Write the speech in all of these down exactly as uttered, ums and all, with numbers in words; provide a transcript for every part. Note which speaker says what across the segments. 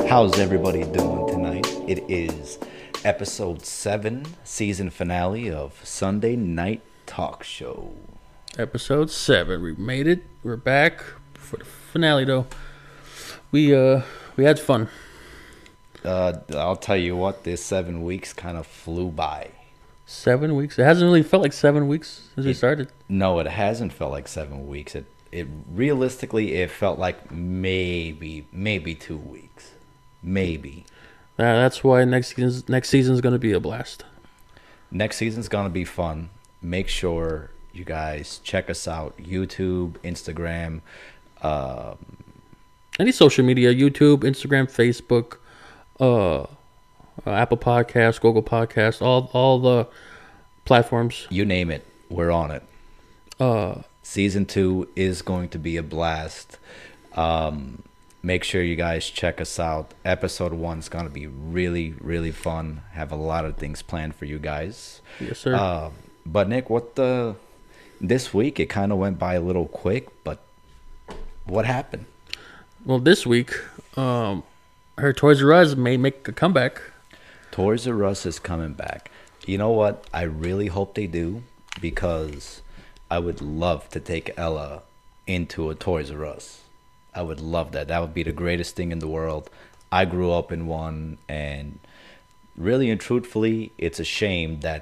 Speaker 1: How's everybody doing tonight? It is episode seven, season finale of Sunday Night Talk Show.
Speaker 2: Episode seven. We made it. We're back for the finale, though. We uh we had fun.
Speaker 1: Uh, I'll tell you what, this seven weeks kind of flew by.
Speaker 2: Seven weeks. It hasn't really felt like seven weeks since we
Speaker 1: It-
Speaker 2: started.
Speaker 1: No, it hasn't felt like seven weeks. It it realistically it felt like maybe maybe two weeks, maybe.
Speaker 2: Uh, that's why next season's next season's gonna be a blast.
Speaker 1: Next season's gonna be fun. Make sure you guys check us out: YouTube, Instagram. Uh,
Speaker 2: Any social media: YouTube, Instagram, Facebook, uh, uh, Apple Podcasts, Google Podcasts, all all the platforms.
Speaker 1: you name it, we're on it.
Speaker 2: Uh,
Speaker 1: Season two is going to be a blast. Um, make sure you guys check us out. Episode one is going to be really, really fun. Have a lot of things planned for you guys.
Speaker 2: yes, sir.
Speaker 1: Uh, but Nick, what the this week it kind of went by a little quick. But what happened?
Speaker 2: well, this week, um, her Toys R Us may make a comeback.
Speaker 1: Toys R Us is coming back. You know what? I really hope they do because I would love to take Ella into a Toys R Us. I would love that. That would be the greatest thing in the world. I grew up in one, and really and truthfully, it's a shame that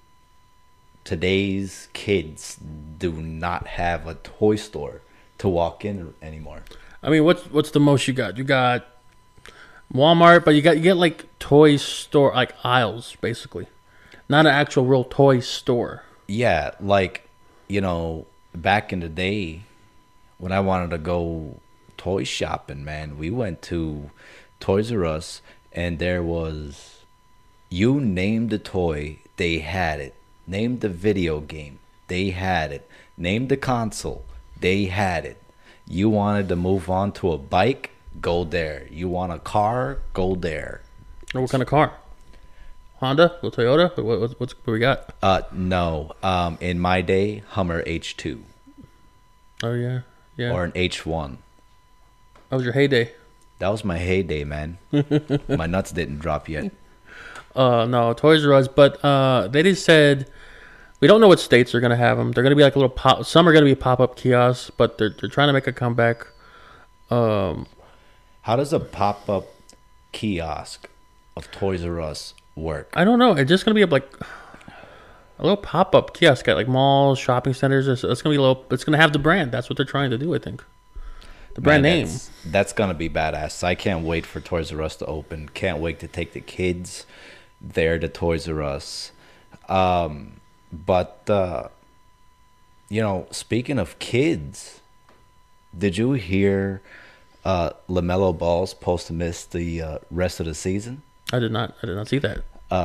Speaker 1: today's kids do not have a toy store to walk in anymore.
Speaker 2: I mean, what's what's the most you got? You got Walmart, but you got you get like toy store like aisles basically, not an actual real toy store.
Speaker 1: Yeah, like, you know, back in the day when I wanted to go toy shopping, man, we went to Toys R Us and there was, you name the toy, they had it. Name the video game, they had it. Name the console, they had it. You wanted to move on to a bike, go there. You want a car, go there.
Speaker 2: Or what kind of car? Honda, or Toyota? What, what, what's what we got?
Speaker 1: Uh, no. Um, in my day, Hummer H two
Speaker 2: Oh yeah, yeah.
Speaker 1: or an H one.
Speaker 2: That was your heyday.
Speaker 1: That was my heyday, man. My nuts didn't drop yet.
Speaker 2: Uh, no, Toys R Us, but uh, they just said we don't know what states they're gonna have them. They're gonna be like a little pop. Some are gonna be pop up kiosks, but they're they're trying to make a comeback. Um,
Speaker 1: How does a pop up kiosk of Toys R Us work?
Speaker 2: I don't know. It's just gonna be like a little pop up kiosk at like malls, shopping centers. It's, it's gonna be a little. It's gonna have the brand. That's what they're trying to do. I think the brand
Speaker 1: Man,
Speaker 2: name.
Speaker 1: That's, that's gonna be badass. I can't wait for Toys R Us to open. Can't wait to take the kids there to Toys R Us. Um, but uh, you know, speaking of kids, did you hear uh, LaMelo Ball's supposed to miss the uh, rest of the season?
Speaker 2: I did not. I did not see that.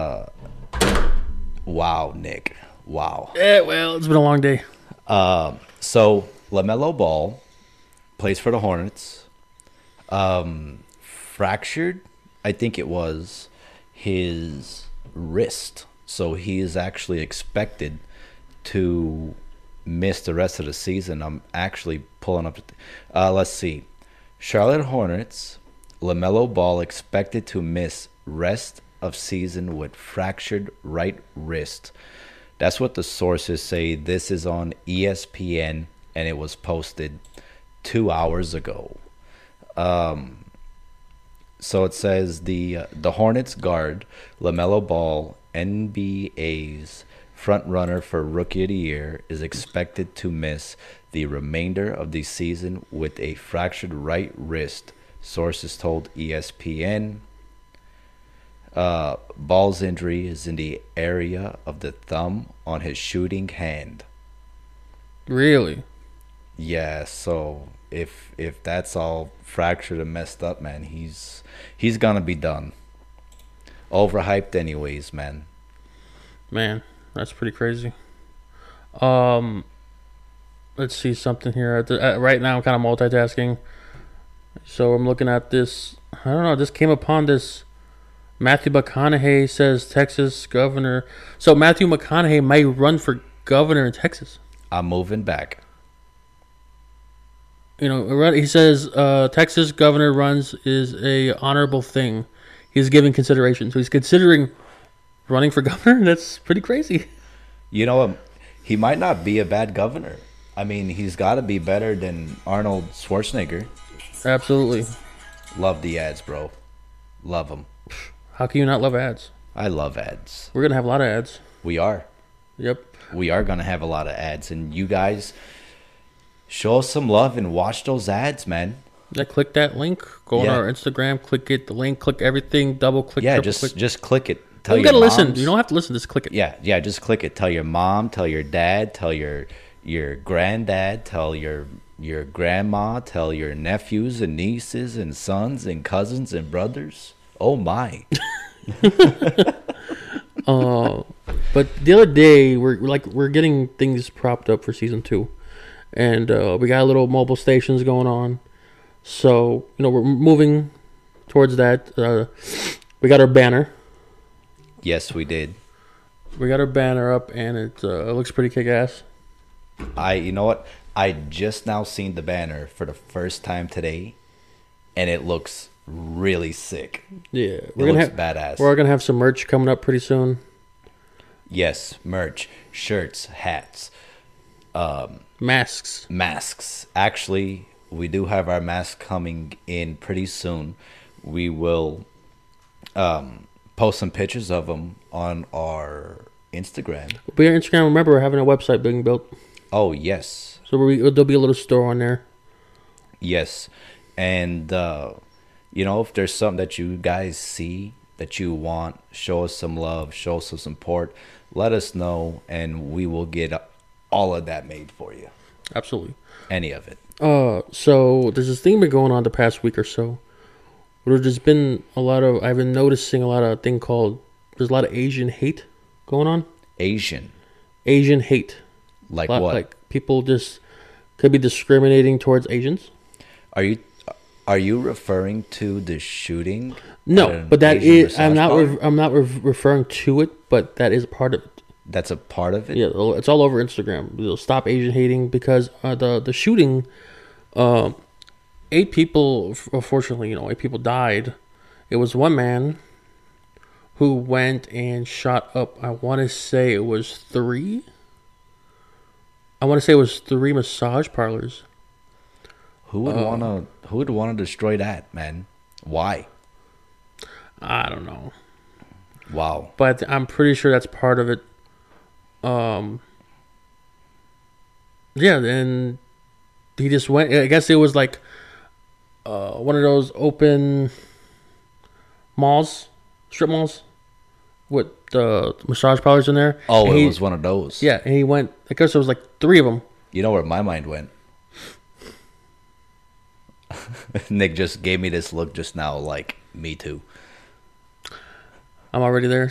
Speaker 1: Wow, Nick. Wow.
Speaker 2: Yeah, well, it's been a long day.
Speaker 1: Um, so LaMelo Ball plays for the Hornets. Um, fractured, I think it was, his wrist. So he is actually expected to miss the rest of the season. I'm actually pulling up. The th- uh, let's see. Charlotte Hornets, LaMelo Ball expected to miss rest of season with fractured right wrist. That's what the sources say. This is on E S P N, and it was posted two hours ago. Um, so it says the uh, the Hornets guard LaMelo Ball, N B A's front runner for Rookie of the Year, is expected to miss the remainder of the season with a fractured right wrist. Sources told E S P N. Uh, Ball's injury is in the area of the thumb on his shooting hand.
Speaker 2: Really?
Speaker 1: Yeah, so if if that's all fractured and messed up, man, he's he's gonna be done. Overhyped anyways, man.
Speaker 2: Man, that's pretty crazy. Um, let's see something here. At the, uh, right now, I'm kind of multitasking. So I'm looking at this. I don't know. I just came upon this. Matthew McConaughey says Texas governor. So Matthew McConaughey might run for governor in Texas.
Speaker 1: I'm moving back.
Speaker 2: You know, he says uh, Texas governor runs is a honorable thing. He's giving consideration, so he's considering running for governor. That's pretty crazy.
Speaker 1: You know, um, he might not be a bad governor. I mean, he's got to be better than Arnold Schwarzenegger.
Speaker 2: Absolutely.
Speaker 1: Love the ads, bro. Love them.
Speaker 2: How can you not love ads?
Speaker 1: I love ads.
Speaker 2: We're gonna have a lot of ads.
Speaker 1: We are.
Speaker 2: Yep.
Speaker 1: We are gonna have a lot of ads, and you guys show us some love and watch those ads, man.
Speaker 2: Yeah, click that link. Go
Speaker 1: Yeah.
Speaker 2: on our Instagram. Click it. The link. Click everything. Double click.
Speaker 1: Yeah,
Speaker 2: triple
Speaker 1: just
Speaker 2: click.
Speaker 1: just click it. Tell
Speaker 2: You
Speaker 1: your
Speaker 2: gotta listen.
Speaker 1: moms.
Speaker 2: You don't have to listen. Just click it.
Speaker 1: Yeah, yeah, just click it. Tell your mom, tell your dad, tell your your granddad, tell your your grandma, tell your nephews and nieces and sons and cousins and brothers. Oh my.
Speaker 2: Uh, but the other day we're like we're getting things propped up for season two, and uh, we got little mobile stations going on. So you know we're moving towards that. Uh, we got our banner.
Speaker 1: Yes, we did.
Speaker 2: We got our banner up, and it, uh, it looks pretty kick-ass.
Speaker 1: I you know what? I just now seen the banner for the first time today, and it looks really sick.
Speaker 2: Yeah,
Speaker 1: It
Speaker 2: we're gonna
Speaker 1: looks
Speaker 2: have
Speaker 1: badass.
Speaker 2: we're gonna have some merch coming up pretty soon.
Speaker 1: Yes, merch, shirts, hats,
Speaker 2: Masks.
Speaker 1: masks. Actually, we do have our mask coming in pretty soon. We will um, post some pictures of them on our Instagram.
Speaker 2: But our Instagram, remember, we're having a website being built,
Speaker 1: Oh, yes.
Speaker 2: so we, there'll be a little store on there.
Speaker 1: Yes. And, uh, you know, if there's something that you guys see that you want, show us some love, show us some support, let us know, and we will get all of that made for you.
Speaker 2: Absolutely.
Speaker 1: Any of it.
Speaker 2: Uh, so there's this thing been going on the past week or so. Where there's been a lot of I've been noticing a lot of thing called there's a lot of Asian hate going on.
Speaker 1: Asian.
Speaker 2: Asian hate.
Speaker 1: Like
Speaker 2: Lot-
Speaker 1: what?
Speaker 2: Like people just could be discriminating towards Asians.
Speaker 1: Are you are you referring to the shooting? at
Speaker 2: No,
Speaker 1: an
Speaker 2: but that
Speaker 1: Asian
Speaker 2: is I'm
Speaker 1: massage
Speaker 2: not
Speaker 1: parlor?
Speaker 2: re- I'm not re- referring to it, but that is part of it.
Speaker 1: That's a part of it.
Speaker 2: Yeah, it's all over Instagram. They'll stop Asian hating because uh, the the shooting, um, eight people. Unfortunately, you know, eight people died. It was one man who went and shot up. I want to say it was three. I want to say it was three massage parlors.
Speaker 1: Who would
Speaker 2: Uh,
Speaker 1: wanna Who would wanna destroy that, man? Why?
Speaker 2: I don't know,
Speaker 1: Wow.
Speaker 2: but I'm pretty sure that's part of it. Um. Yeah, and he just went. I guess it was like uh, one of those open malls, strip malls, with the massage parlors in there.
Speaker 1: Oh,
Speaker 2: And
Speaker 1: it
Speaker 2: he-
Speaker 1: was one of those.
Speaker 2: Yeah, and he went. I guess there was like three of them.
Speaker 1: You know where my mind went? Nick just gave me this look just now, like, me too.
Speaker 2: I'm already there.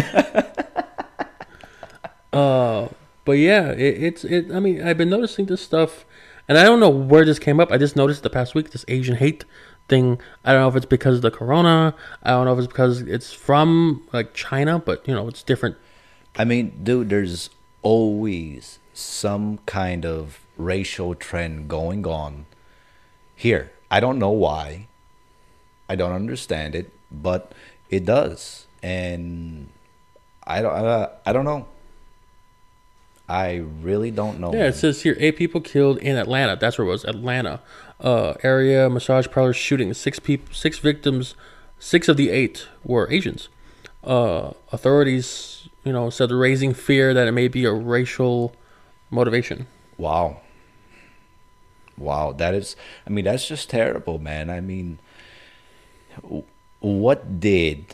Speaker 2: uh, but yeah, it, it's it. I mean, I've been noticing this stuff, and I don't know where this came up. I just noticed the past week this Asian hate thing. I don't know if it's because of the corona. I don't know if it's because it's from like China, but you know, it's different.
Speaker 1: I mean, dude, there's always some kind of racial trend going on here. I don't know why. I don't understand it, but it does. And I don't I, I don't know. I really don't know.
Speaker 2: Yeah, it says here eight people killed in Atlanta. That's where it was, Atlanta. Uh, area massage parlor shooting. Six people, six victims. Six of the eight were Asians. Uh, authorities, you know, said raising fear that it may be a racial motivation.
Speaker 1: Wow. Wow, that is, I mean, that's just terrible, man. I mean, w- what did,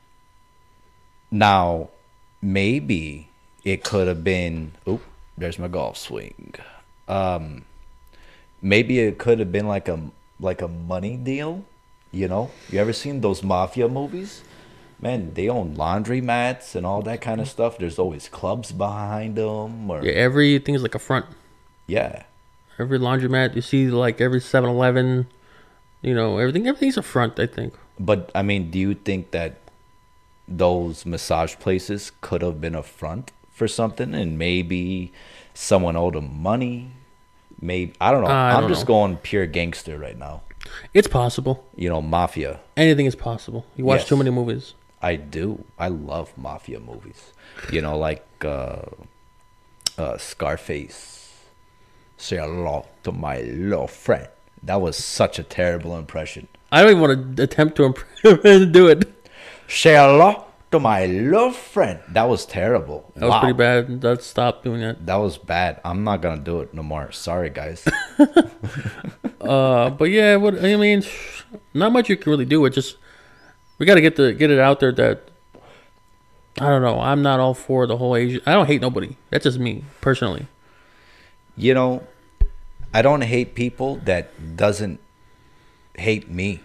Speaker 1: now, maybe it could have been, oop, there's my golf swing. Um, maybe it could have been like a, like a money deal, you know? You ever seen those mafia movies? Man, they own laundromats and all that kind of stuff. There's always clubs behind them, or
Speaker 2: Yeah, everything's like a front.
Speaker 1: yeah.
Speaker 2: Every laundromat you see, like every seven eleven, you know, everything. Everything's a front, I think.
Speaker 1: But I mean, do you think that those massage places could have been a front for something, and maybe someone owed them money? Maybe I don't know.
Speaker 2: Uh, I
Speaker 1: I'm
Speaker 2: don't
Speaker 1: just
Speaker 2: know.
Speaker 1: going pure gangster right now.
Speaker 2: It's possible.
Speaker 1: You know, mafia.
Speaker 2: Anything is possible. You watch
Speaker 1: Yes.
Speaker 2: too many movies.
Speaker 1: I do. I love mafia movies. You know, like uh, uh, Scarface. Say hello to my little friend. That was such a terrible impression.
Speaker 2: I don't even want to attempt to imp- do it.
Speaker 1: Say hello to my little friend. That was terrible.
Speaker 2: That was
Speaker 1: Wow.
Speaker 2: pretty bad. Let's stop doing that.
Speaker 1: That was bad. I'm not gonna do it no more. Sorry, guys.
Speaker 2: Uh, but yeah, what I mean, not much you can really do. It just we got to get the get it out there that I don't know. I'm not all for the whole Asian. I don't hate nobody. That's just me personally.
Speaker 1: You know, I don't hate people that doesn't hate me.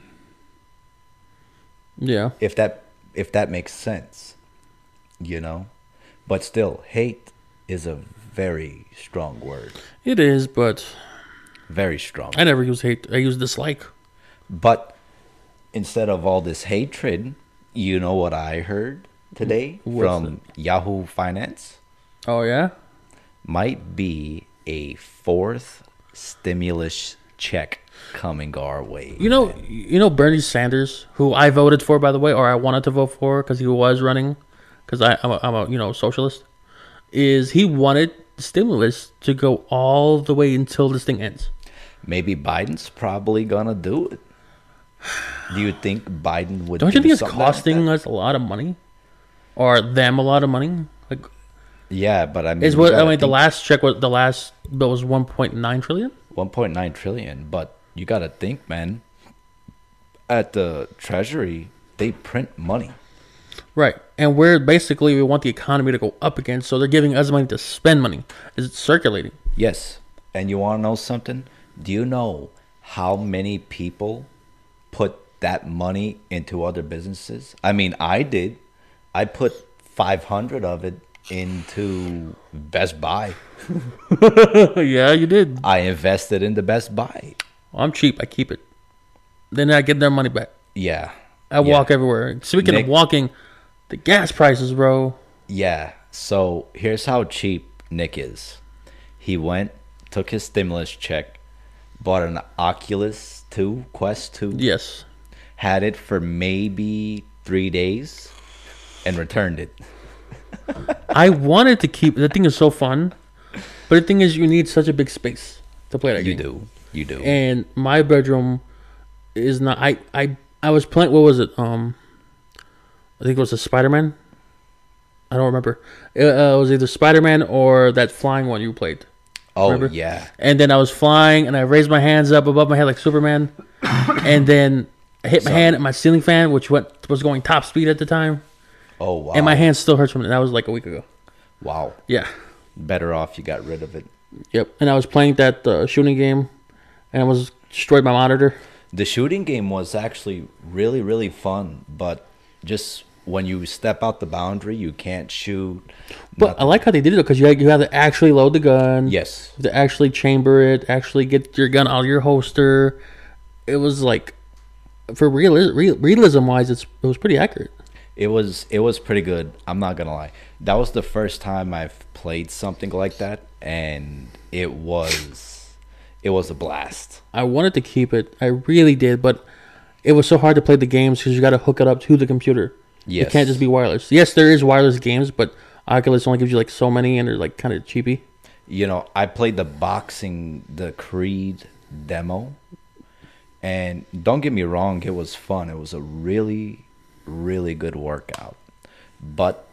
Speaker 2: Yeah,
Speaker 1: If that if that makes sense. You know? But still, hate is a very strong word.
Speaker 2: it is, but
Speaker 1: Very strong.
Speaker 2: I never use hate. I use dislike.
Speaker 1: But instead of all this hatred, you know what I heard today
Speaker 2: What's
Speaker 1: from Yahoo Finance?
Speaker 2: Oh yeah,
Speaker 1: Might be a fourth stimulus check coming our way.
Speaker 2: you know, you know Bernie Sanders, who I voted for, by the way, or I wanted to vote for because he was running, because I'm a, I'm a you know socialist. Is he wanted stimulus to go all the way until this thing ends?
Speaker 1: Maybe Biden's probably gonna do it. Do you think Biden would?
Speaker 2: Don't you
Speaker 1: do
Speaker 2: think it's
Speaker 1: something like
Speaker 2: costing
Speaker 1: that?
Speaker 2: us a lot of money, or them a lot of money? Like,
Speaker 1: Yeah, but I mean,
Speaker 2: is
Speaker 1: you
Speaker 2: what I
Speaker 1: gotta
Speaker 2: mean. The
Speaker 1: think
Speaker 2: last check was the last bill was one point nine trillion.
Speaker 1: one point nine trillion. But you gotta think, man. At the Treasury, they print money.
Speaker 2: Right, and we're basically we want the economy to go up again, so they're giving us money to spend money. It's circulating.
Speaker 1: Yes, and you want to know something? Do you know how many people put that money into other businesses? I mean, I did. I put five hundred of it into Best Buy.
Speaker 2: Yeah, you did.
Speaker 1: I invested in the Best Buy.
Speaker 2: I'm cheap. I keep it. Then I get their money back.
Speaker 1: Yeah.
Speaker 2: I
Speaker 1: Yeah.
Speaker 2: walk everywhere. Speaking
Speaker 1: Nick-
Speaker 2: of walking, the gas prices, bro.
Speaker 1: Yeah. So here's how cheap Nick is. He went, took his stimulus check, bought an Oculus two, Quest two,
Speaker 2: Yes.
Speaker 1: had it for maybe three days, and returned it.
Speaker 2: I wanted to keep. The thing is so fun, but the thing is, you need such a big space to play that
Speaker 1: You
Speaker 2: game.
Speaker 1: do. You do.
Speaker 2: And my bedroom is not. I I I was playing. What was it? Um, I think it was a Spider Man. I don't remember. It, uh, it was either Spider Man or that flying one you played.
Speaker 1: oh,
Speaker 2: remember?
Speaker 1: yeah.
Speaker 2: And then I was flying, and I raised my hands up above my head like Superman, and then I hit my
Speaker 1: So-
Speaker 2: hand at my ceiling fan, which went was going top speed at the time,
Speaker 1: Oh, wow.
Speaker 2: and my hand still hurts from it. That was like a week ago.
Speaker 1: Wow.
Speaker 2: Yeah.
Speaker 1: Better off you got rid of it.
Speaker 2: Yep. And I was playing that uh, shooting game, and I was destroyed my monitor.
Speaker 1: The shooting game was actually really, really fun, but just when you step out the boundary, you can't shoot.
Speaker 2: But I like how they did it because you had, you had to actually load the gun.
Speaker 1: Yes.
Speaker 2: You have to actually chamber it, actually get your gun out of your holster. It was like, for real, real realism wise, it's it was pretty accurate.
Speaker 1: It was it was pretty good. I'm not gonna lie. That was the first time I've played something like that, and it was it was a blast.
Speaker 2: I wanted to keep it. I really did, but it was so hard to play the games because you got to hook it up to the computer.
Speaker 1: Yes.
Speaker 2: It can't just be wireless. Yes, there is wireless games, but Oculus only gives you like so many, and they're like kind of cheapy.
Speaker 1: You know, I played the boxing, the Creed demo, and don't get me wrong, it was fun. It was a really, really good workout. But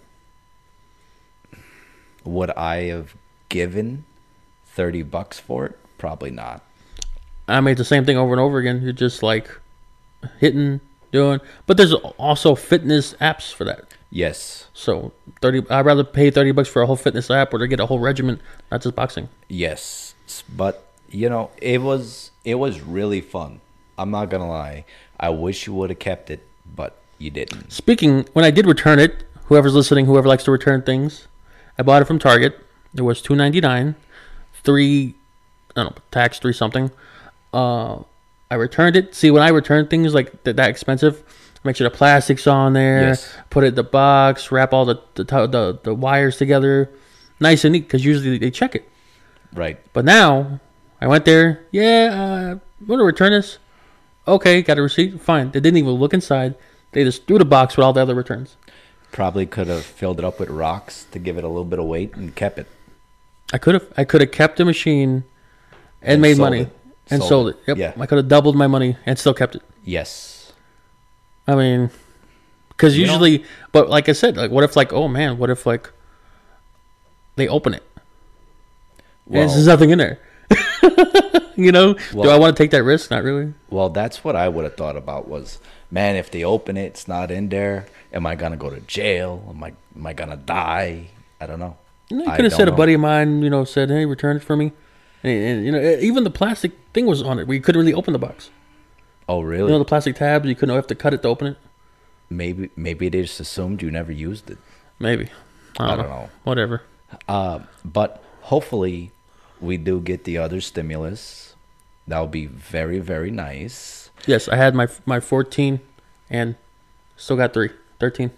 Speaker 1: would I have given thirty bucks for it? Probably not.
Speaker 2: I made the same thing over and over again. You're just like hitting, doing, but there's also fitness apps for that.
Speaker 1: Yes,
Speaker 2: So thirty, I'd rather pay thirty bucks for a whole fitness app or to get a whole regimen, not just boxing.
Speaker 1: yes. But, you know, it was it was really fun. I'm not gonna lie. I wish you would have kept it, but you didn't.
Speaker 2: Speaking, when I did return it, whoever's listening, whoever likes to return things, I bought it from Target. It was two ninety nine, three, I don't know, tax three something. Uh, I returned it. See, when I return things like that, that expensive, make sure the plastic's on there.
Speaker 1: Yes.
Speaker 2: Put it in the box. Wrap all the the the, the wires together, nice and neat. Because usually they check it.
Speaker 1: Right.
Speaker 2: But now I went there. Yeah, uh, want to return this? Okay, got a receipt. Fine. They didn't even look inside. They just threw the box with all the other returns.
Speaker 1: Probably could have filled it up with rocks to give it a little bit of weight and kept it.
Speaker 2: I could have. I could have kept the machine and,
Speaker 1: And
Speaker 2: made
Speaker 1: sold
Speaker 2: money
Speaker 1: it.
Speaker 2: and
Speaker 1: Sold
Speaker 2: sold
Speaker 1: it.
Speaker 2: it. Yep.
Speaker 1: Yeah.
Speaker 2: I could have doubled my money and still kept it.
Speaker 1: Yes.
Speaker 2: I mean, because
Speaker 1: You know-
Speaker 2: usually, but like I said, like, what if, like, oh man, what if, like, they open it and
Speaker 1: Well,
Speaker 2: there's nothing in there? You know, do
Speaker 1: Well-
Speaker 2: I want to take that risk? Not really.
Speaker 1: well, that's what I would have thought about was, man, if they open it, it's not in there. Am I gonna go to jail? Am I am I gonna die? I don't know.
Speaker 2: You know, you
Speaker 1: I
Speaker 2: could have
Speaker 1: don't
Speaker 2: said a
Speaker 1: know.
Speaker 2: buddy of mine, you know, said, hey, return it for me. And, and, you know, even the plastic thing was on it where you couldn't really open the box.
Speaker 1: Oh,
Speaker 2: You
Speaker 1: really?
Speaker 2: know, the plastic tabs, you couldn't have to cut it to open it.
Speaker 1: maybe maybe they just assumed you never used it.
Speaker 2: Maybe. I don't,
Speaker 1: I don't
Speaker 2: know.
Speaker 1: know.
Speaker 2: Whatever.
Speaker 1: Uh, but hopefully, we do get the other stimulus. That would be very very nice.
Speaker 2: Yes, I had my my fourteen and still got three. thirteen.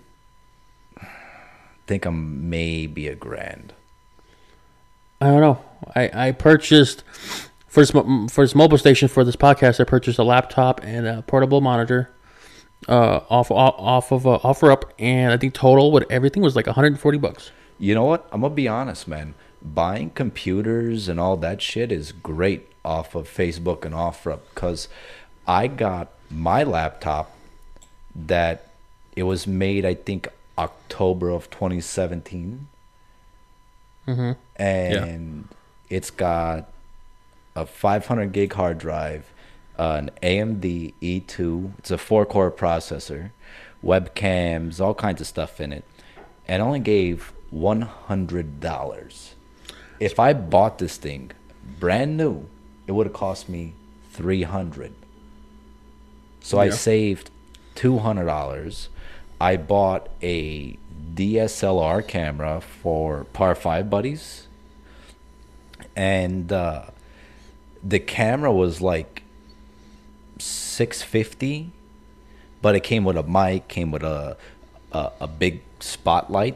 Speaker 1: Think I'm maybe a grand.
Speaker 2: I don't know. I, I purchased for this, mo- for this mobile station for this podcast. I purchased a laptop and a portable monitor, uh, off off, off of uh, OfferUp, and I think total with everything was like one hundred forty bucks.
Speaker 1: You know what? I'm gonna be honest, man. Buying computers and all that shit is great off of Facebook and OfferUp because I got my laptop that it was made, I think, October of twenty seventeen,
Speaker 2: Mm-hmm.
Speaker 1: and it's got a five hundred gig hard drive, uh, an A M D E two. It's a four core processor, webcams, all kinds of stuff in it, and only gave one hundred dollars. If I bought this thing brand new, it would have cost me three hundred dollars. So I
Speaker 2: Yeah.
Speaker 1: saved two hundred dollars. I bought a D S L R camera for Par five Buddies. And uh, the camera was like six hundred fifty dollars, but it came with a mic, came with a, a, a big spotlight.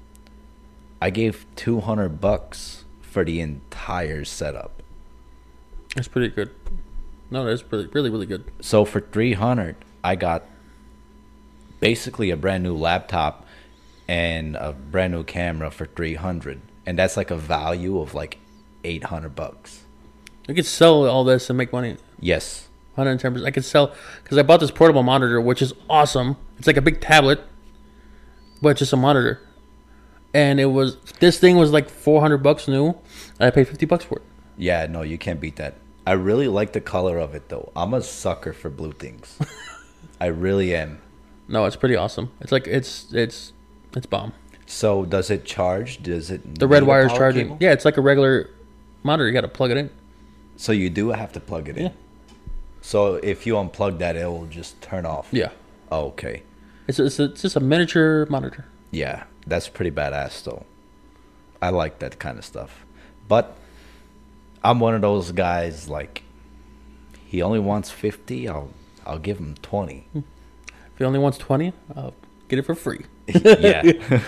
Speaker 1: I gave two hundred bucks for the entire setup.
Speaker 2: That's pretty good. No, that's really really really good.
Speaker 1: So for three hundred, I got basically a brand new laptop and a brand new camera for three hundred, and that's like a value of like eight hundred bucks.
Speaker 2: I could sell all this and make money.
Speaker 1: Yes.
Speaker 2: one hundred ten percent. I could sell because I bought this portable monitor, which is awesome. It's like a big tablet, but it's just a monitor. And it was this thing was like four hundred bucks new. And I paid fifty bucks for it.
Speaker 1: Yeah, no, you can't beat that. I really like the color of it though. I'm a sucker for blue things. I really am.
Speaker 2: No, it's pretty awesome. It's like it's it's it's bomb.
Speaker 1: So does it charge? Does it
Speaker 2: The red
Speaker 1: need a
Speaker 2: wire is
Speaker 1: power
Speaker 2: charging.
Speaker 1: cable?
Speaker 2: Yeah, it's like a regular monitor. You got to plug it in.
Speaker 1: So you do have to plug it in.
Speaker 2: Yeah.
Speaker 1: So if you unplug that, it will just turn off.
Speaker 2: Yeah,
Speaker 1: Oh, okay.
Speaker 2: it's it's, it's just a miniature monitor.
Speaker 1: Yeah, that's pretty badass though. I like that kind of stuff. But I'm one of those guys like he only wants fifty, I'll I'll give him twenty.
Speaker 2: If he only wants twenty, I'll get it for free.
Speaker 1: Yeah.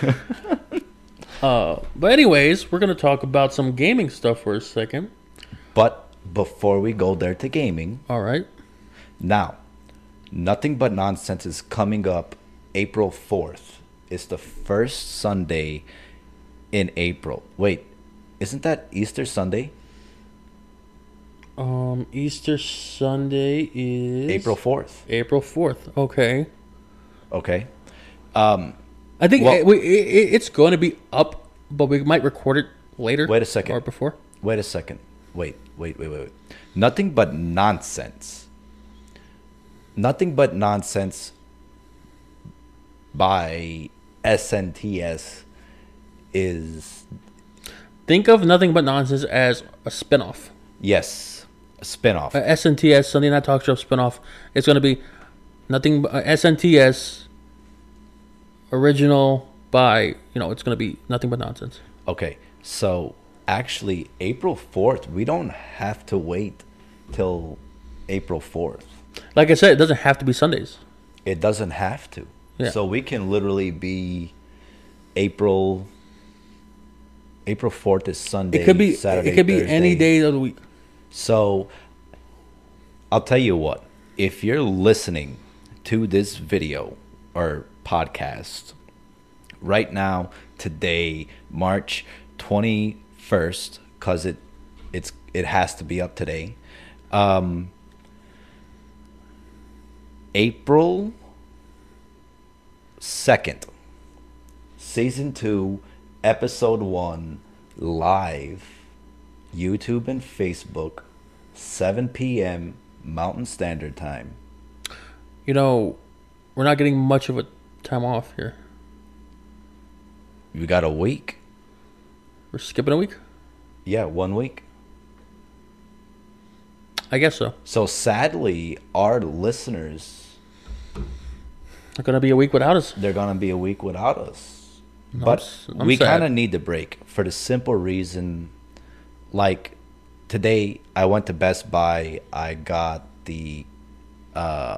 Speaker 2: Uh, but anyways, we're gonna talk about some gaming stuff for a second.
Speaker 1: But before we go there to gaming,
Speaker 2: All right.
Speaker 1: now, Nothing But Nonsense is coming up April fourth. It's the first Sunday in April. Wait, isn't that Easter Sunday?
Speaker 2: Um, Easter Sunday is
Speaker 1: April fourth.
Speaker 2: April fourth. Okay.
Speaker 1: Okay. Um,
Speaker 2: I think
Speaker 1: Well-
Speaker 2: it, we, it, it's going to be up, but we might record it later.
Speaker 1: Wait a second.
Speaker 2: Or before.
Speaker 1: wait a second. Wait, wait, wait, wait, wait. Nothing But Nonsense. Nothing But Nonsense by S N T S is,
Speaker 2: Think of Nothing But Nonsense as a spinoff.
Speaker 1: yes, a spinoff.
Speaker 2: Uh, S N T S, Sunday Night Talk Show spinoff. It's going to be Nothing but uh, S N T S original by, you know, it's going to be Nothing But Nonsense.
Speaker 1: Okay, so actually, April fourth, we don't have to wait till April fourth.
Speaker 2: Like I said, it doesn't have to be Sundays.
Speaker 1: It doesn't have to.
Speaker 2: Yeah.
Speaker 1: So we can literally be April. April fourth is Sunday.
Speaker 2: It could be
Speaker 1: Saturday,
Speaker 2: it could be
Speaker 1: Thursday.
Speaker 2: any day of the week.
Speaker 1: So I'll tell you what, if you're listening to this video or podcast right now, today, March twenty-first, because it it's it has to be up today. Um, April second, season two, episode one, live, YouTube and Facebook, seven p.m. Mountain Standard Time.
Speaker 2: You know, we're not getting much of a time off here.
Speaker 1: You got a week?
Speaker 2: We're skipping a week?
Speaker 1: Yeah, one week.
Speaker 2: I guess so.
Speaker 1: So sadly, our listeners,
Speaker 2: It's going to be a week without us.
Speaker 1: they're going to be a week without us.
Speaker 2: No,
Speaker 1: But
Speaker 2: I'm s- I'm
Speaker 1: we
Speaker 2: sad.
Speaker 1: kind of need the break for the simple reason, like today I went to Best Buy. I got the uh,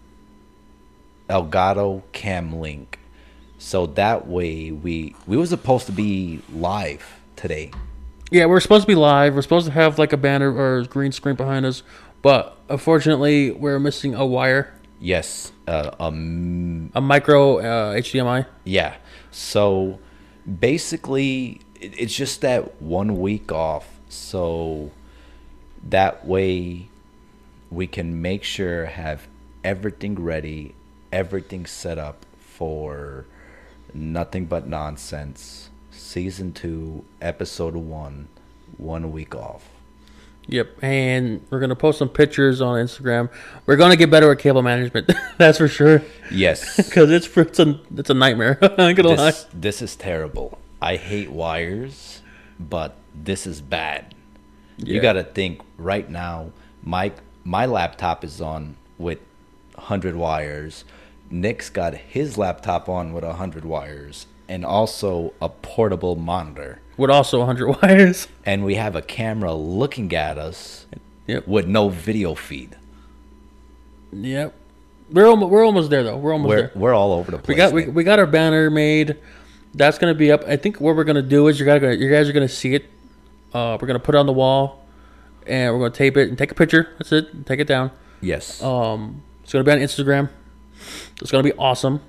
Speaker 1: Elgato Cam Link. So that way we we were supposed to be live today.
Speaker 2: Yeah, we're supposed to be live. We're supposed to have like a banner or green screen behind us. But unfortunately, we're missing a wire,
Speaker 1: Yes. Uh, um.
Speaker 2: a micro uh, H D M I.
Speaker 1: Yeah. So basically, it- it's just that one week off. So that way we can make sure have everything ready, everything set up for Nothing But Nonsense, season two, episode one, one week off.
Speaker 2: Yep, and we're gonna post some pictures on Instagram. We're gonna get better at cable management, that's for sure.
Speaker 1: Yes.
Speaker 2: Because it's it's a it's a nightmare. I ain't gonna lie.
Speaker 1: this, this is terrible. I hate wires, but this is bad. You
Speaker 2: Yeah.
Speaker 1: got to think right now. My my laptop is on with one hundred wires. Nick's got his laptop on with one hundred wires, and also a portable monitor.
Speaker 2: With also one hundred wires.
Speaker 1: And we have a camera looking at us
Speaker 2: Yep.
Speaker 1: with no video feed.
Speaker 2: Yep. We're almost we're almost there though. We're almost
Speaker 1: We're
Speaker 2: there.
Speaker 1: we're all over the place.
Speaker 2: We got we,
Speaker 1: Nick.
Speaker 2: we got our banner made. That's gonna be up. I think what we're gonna do is you gotta you guys are gonna see it. Uh, we're gonna put it on the wall, and we're gonna tape it and take a picture. That's it. Take it down.
Speaker 1: Yes.
Speaker 2: Um, it's gonna be on Instagram. It's gonna be awesome.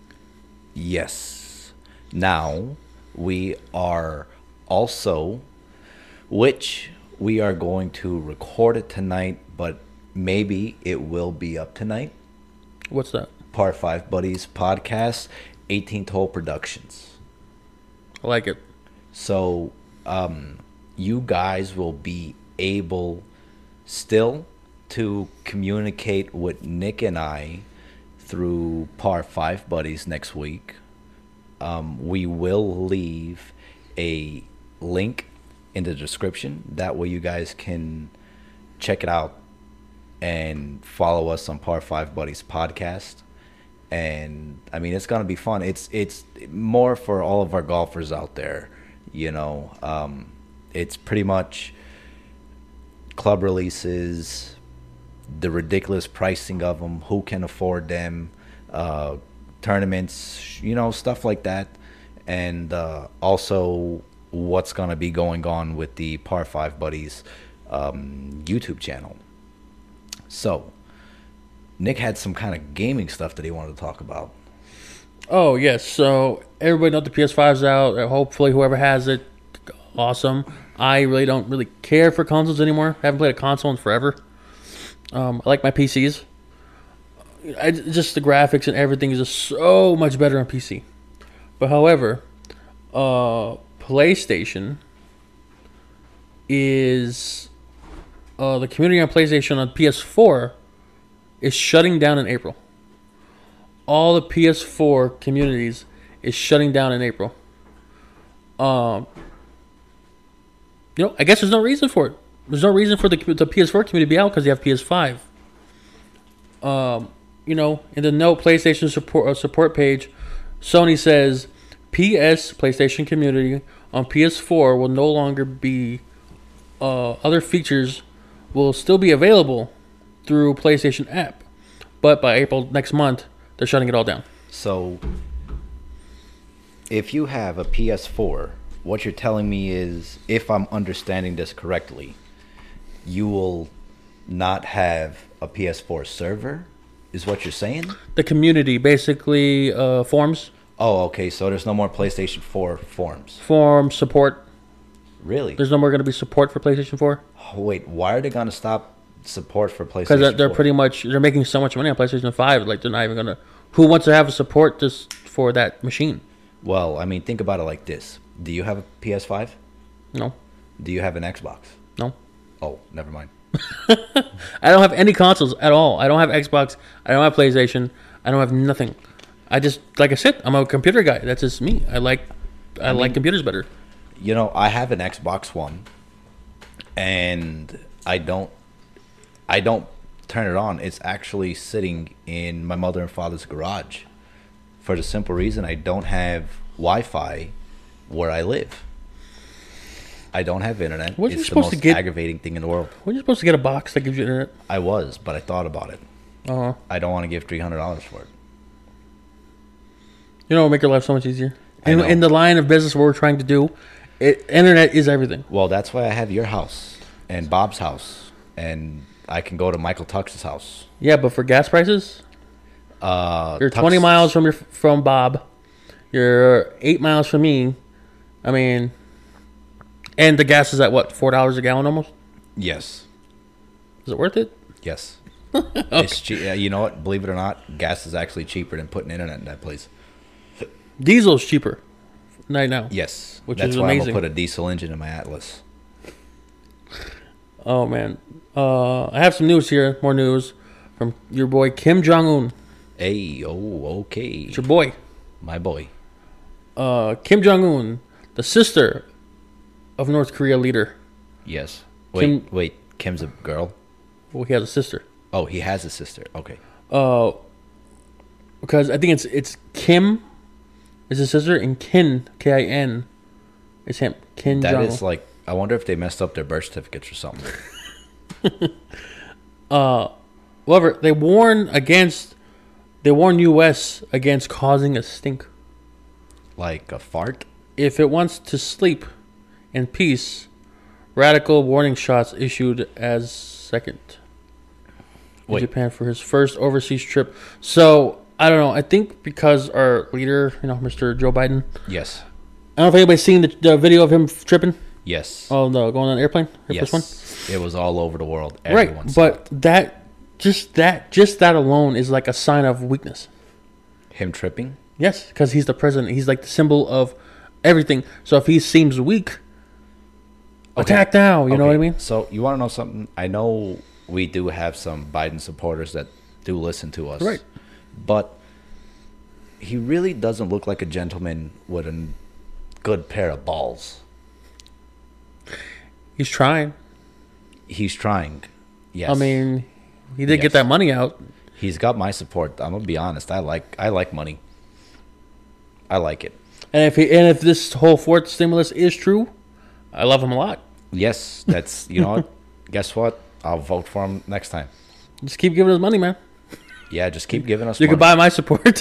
Speaker 1: Yes. Now we are also, which we are going to record it tonight, but maybe it will be up tonight.
Speaker 2: What's that?
Speaker 1: Par Five Buddies podcast, eighteenth Hole Productions.
Speaker 2: I like it.
Speaker 1: So um, you guys will be able still to communicate with Nick and I through Par Five Buddies next week. Um, we will leave a link in the description. That way you guys can check it out and follow us on Par Five Buddies podcast. And I mean, it's gonna be fun. It's it's more for all of our golfers out there. You know, um, it's pretty much club releases, the ridiculous pricing of them, who can afford them, uh, tournaments, you know, stuff like that, and uh, also what's gonna be going on with the Par Five Buddies um, YouTube channel. So, Nick had some kind of gaming stuff that he wanted to talk about.
Speaker 2: Oh yes. So everybody knows the P S five's out. Hopefully, whoever has it, awesome. I really don't really care for consoles anymore. I haven't played a console in forever. Um, I like my P Cs. I, just the graphics and everything is just so much better on P C. But however, uh, PlayStation is uh, the community on PlayStation on P S four is shutting down in April. All the P S four communities is shutting down in April. Um, you know, I guess there's no reason for it. There's no reason for the the P S four community to be out because you have P S five. Um, you know, in the no PlayStation support uh, support page, Sony says P S PlayStation community on P S four will no longer be. Uh, other features will still be available through PlayStation app, but by April next month, they're shutting it all down.
Speaker 1: So, if you have a P S four, what you're telling me is, if I'm understanding this correctly, you will not have a P S four server, is what you're saying?
Speaker 2: The community basically uh, forms
Speaker 1: Oh, okay. So there's no more PlayStation four forums.
Speaker 2: form support.
Speaker 1: Really?
Speaker 2: There's no more going to be support for PlayStation four
Speaker 1: Oh, wait, why are they gonna stop support for PlayStation?
Speaker 2: because they're, they're
Speaker 1: four?
Speaker 2: pretty much they're making so much money on PlayStation five. Like they're not even gonna. Who wants to have a support just for that machine?
Speaker 1: Well, I mean, think about it like this: do you have a P S five?
Speaker 2: No,
Speaker 1: Do you have an Xbox?
Speaker 2: no.
Speaker 1: Oh, never mind.
Speaker 2: I don't have any consoles at all. I don't have Xbox. I don't have PlayStation. I don't have nothing. I just, like I said, I'm a computer guy. That's just me. I like, I, I like mean, computers better.
Speaker 1: You know, I have an Xbox One, and I don't, I don't turn it on. It's actually sitting in my mother and father's garage, for the simple reason I don't have Wi-Fi where I live. I don't have internet.
Speaker 2: What you
Speaker 1: it's the
Speaker 2: supposed
Speaker 1: most
Speaker 2: to get?
Speaker 1: aggravating thing in the world.
Speaker 2: We're you supposed to get a box that gives you internet?
Speaker 1: I was, but I thought about it.
Speaker 2: Uh huh.
Speaker 1: I don't want to give three hundred dollars for it.
Speaker 2: You know, it'll make your life so much easier.
Speaker 1: I
Speaker 2: In,
Speaker 1: know.
Speaker 2: in the line of business we're trying to do, it, internet is everything.
Speaker 1: Well, that's why I have your house and Bob's house, and I can go to Michael Tux's house.
Speaker 2: Yeah, but for gas prices,
Speaker 1: Uh,
Speaker 2: you're
Speaker 1: Tux-
Speaker 2: twenty miles from your from Bob. You're eight miles from me. I mean, and the gas is at what, four dollars a gallon almost?
Speaker 1: Yes,
Speaker 2: Is it worth it?
Speaker 1: yes. It's che- yeah, you know what? Believe it or not, gas is actually cheaper than putting internet in that place.
Speaker 2: Diesel's cheaper right now.
Speaker 1: Yes,
Speaker 2: Which
Speaker 1: that's
Speaker 2: is
Speaker 1: why
Speaker 2: amazing.
Speaker 1: I'm gonna put a diesel engine in my Atlas.
Speaker 2: Oh man, uh, I have some news here. More news from your boy Kim Jong Un.
Speaker 1: Hey, oh, okay,
Speaker 2: It's your boy,
Speaker 1: my boy.
Speaker 2: uh, Kim Jong Un, the sister of North Korea leader.
Speaker 1: Yes. Wait,
Speaker 2: Kim-
Speaker 1: wait. Kim's a girl.
Speaker 2: Well, he has a sister.
Speaker 1: Oh, he has a sister. Okay.
Speaker 2: Uh, because I think it's it's Kim is his sister and Kin K I N is him. Kim
Speaker 1: That
Speaker 2: Jong.
Speaker 1: is like. I wonder if they messed up their birth certificates or something.
Speaker 2: Uh, however, they warn against they warn U S against causing a stink.
Speaker 1: Like a fart.
Speaker 2: If it wants to sleep in peace, radical warning shots issued as second in
Speaker 1: Wait.
Speaker 2: Japan for his first overseas trip. So I don't know. I think because our leader, you know, Mister Joe Biden.
Speaker 1: Yes.
Speaker 2: I don't know if anybody's seen the, the video of him tripping.
Speaker 1: Yes.
Speaker 2: Oh no, going on an airplane. Air
Speaker 1: yes.
Speaker 2: Force One.
Speaker 1: It was all over the world.
Speaker 2: Right,
Speaker 1: Everyone saw
Speaker 2: but that just that just that alone is like a sign of weakness.
Speaker 1: it. Him tripping.
Speaker 2: Yes, because he's the president. He's like the symbol of everything. So if he seems weak,
Speaker 1: Okay.
Speaker 2: attack now. You know
Speaker 1: Okay,
Speaker 2: what I mean?
Speaker 1: So you want to know something? I know we do have some Biden supporters that do listen to us.
Speaker 2: Right.
Speaker 1: But he really doesn't look like a gentleman with a good pair of balls.
Speaker 2: He's trying.
Speaker 1: He's trying. Yes.
Speaker 2: I mean, he did
Speaker 1: Yes.
Speaker 2: get that money out.
Speaker 1: he's got my support. I'm gonna be honest. I like I like money. I like it.
Speaker 2: And if he and if this whole fourth stimulus is true, I love him a lot.
Speaker 1: Yes, that's you know what? Guess what? I'll vote for him next time.
Speaker 2: Just keep giving us money, man.
Speaker 1: Yeah, just keep giving us
Speaker 2: You
Speaker 1: money.
Speaker 2: can buy my support.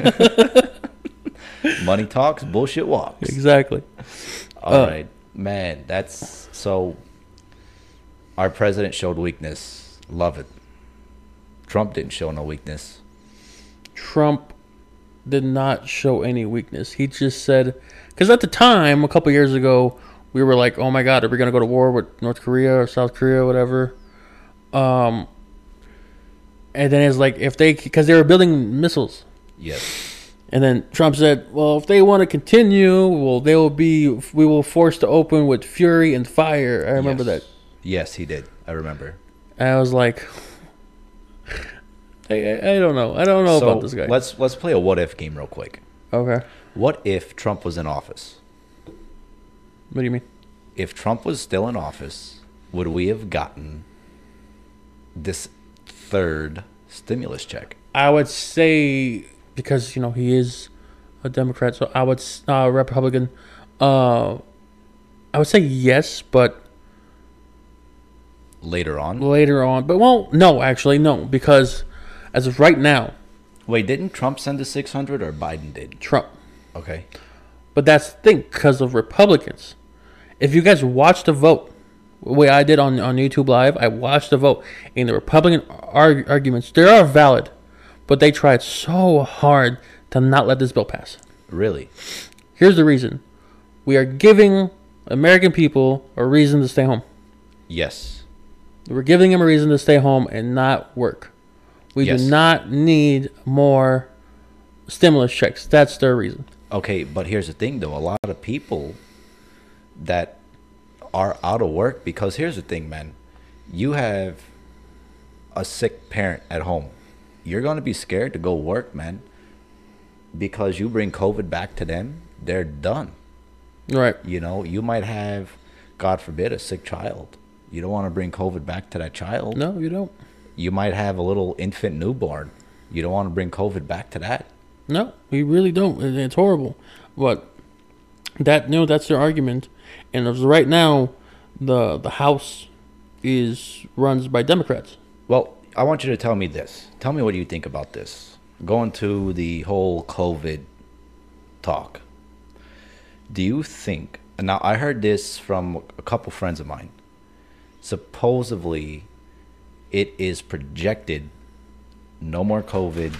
Speaker 1: Money talks, bullshit walks.
Speaker 2: Exactly.
Speaker 1: All
Speaker 2: Uh,
Speaker 1: right, man. That's so. Our president showed weakness. Love it. Trump didn't show no weakness.
Speaker 2: Trump did not show any weakness. He just said, because at the time, a couple years ago, we were like, "Oh my God, are we gonna go to war with North Korea or South Korea, or whatever?" Um, and then it's like if they, because they were building missiles,
Speaker 1: Yes.
Speaker 2: and then Trump said, "Well, if they want to continue, well, they will be, we will force to open with fury and fire." I remember
Speaker 1: Yes.
Speaker 2: that.
Speaker 1: Yes, he did. I remember.
Speaker 2: And I was like, I, I, I don't know. I don't know
Speaker 1: so
Speaker 2: about this guy.
Speaker 1: let's let's play a what if game real quick.
Speaker 2: Okay.
Speaker 1: What if Trump was in office?
Speaker 2: What do you mean?
Speaker 1: If Trump was still in office, would we have gotten this third stimulus check?
Speaker 2: I would say because you know he is a Democrat, so I would s- uh, Republican. Uh, I would say yes, but
Speaker 1: Later on?
Speaker 2: later on. But well, no, actually no, because as of right now,
Speaker 1: Wait, didn't Trump send the six hundred or Biden did?
Speaker 2: Trump.
Speaker 1: Okay.
Speaker 2: But that's the thing, because of Republicans. If you guys watch the vote The way I did on, on YouTube Live, I watched the vote. And the Republican arg- arguments, they are valid. But they tried so hard to not let this bill pass.
Speaker 1: Really?
Speaker 2: Here's the reason. We are giving American people a reason to stay home.
Speaker 1: Yes.
Speaker 2: We're giving them a reason to stay home and not work. We
Speaker 1: Yes.
Speaker 2: do not need more stimulus checks. That's their reason.
Speaker 1: Okay, but here's the thing, though. A lot of people that are out of work, because here's the thing, man. You have a sick parent at home. You're going to be scared to go work, man. Because you bring COVID back to them, they're done.
Speaker 2: Right.
Speaker 1: You know, you might have, God forbid, a sick child. You don't want to bring COVID back to that child.
Speaker 2: No, you don't.
Speaker 1: You might have a little infant newborn. You don't want to bring COVID back to that.
Speaker 2: No, we really don't. It- It's horrible. But that no, that's their argument. And as of right now, the the House is runs by Democrats.
Speaker 1: Well, I want you to tell me this. Tell me what you think about this. Going to the whole COVID talk. Do you think, now I heard this from a couple friends of mine. Supposedly, it is projected no more COVID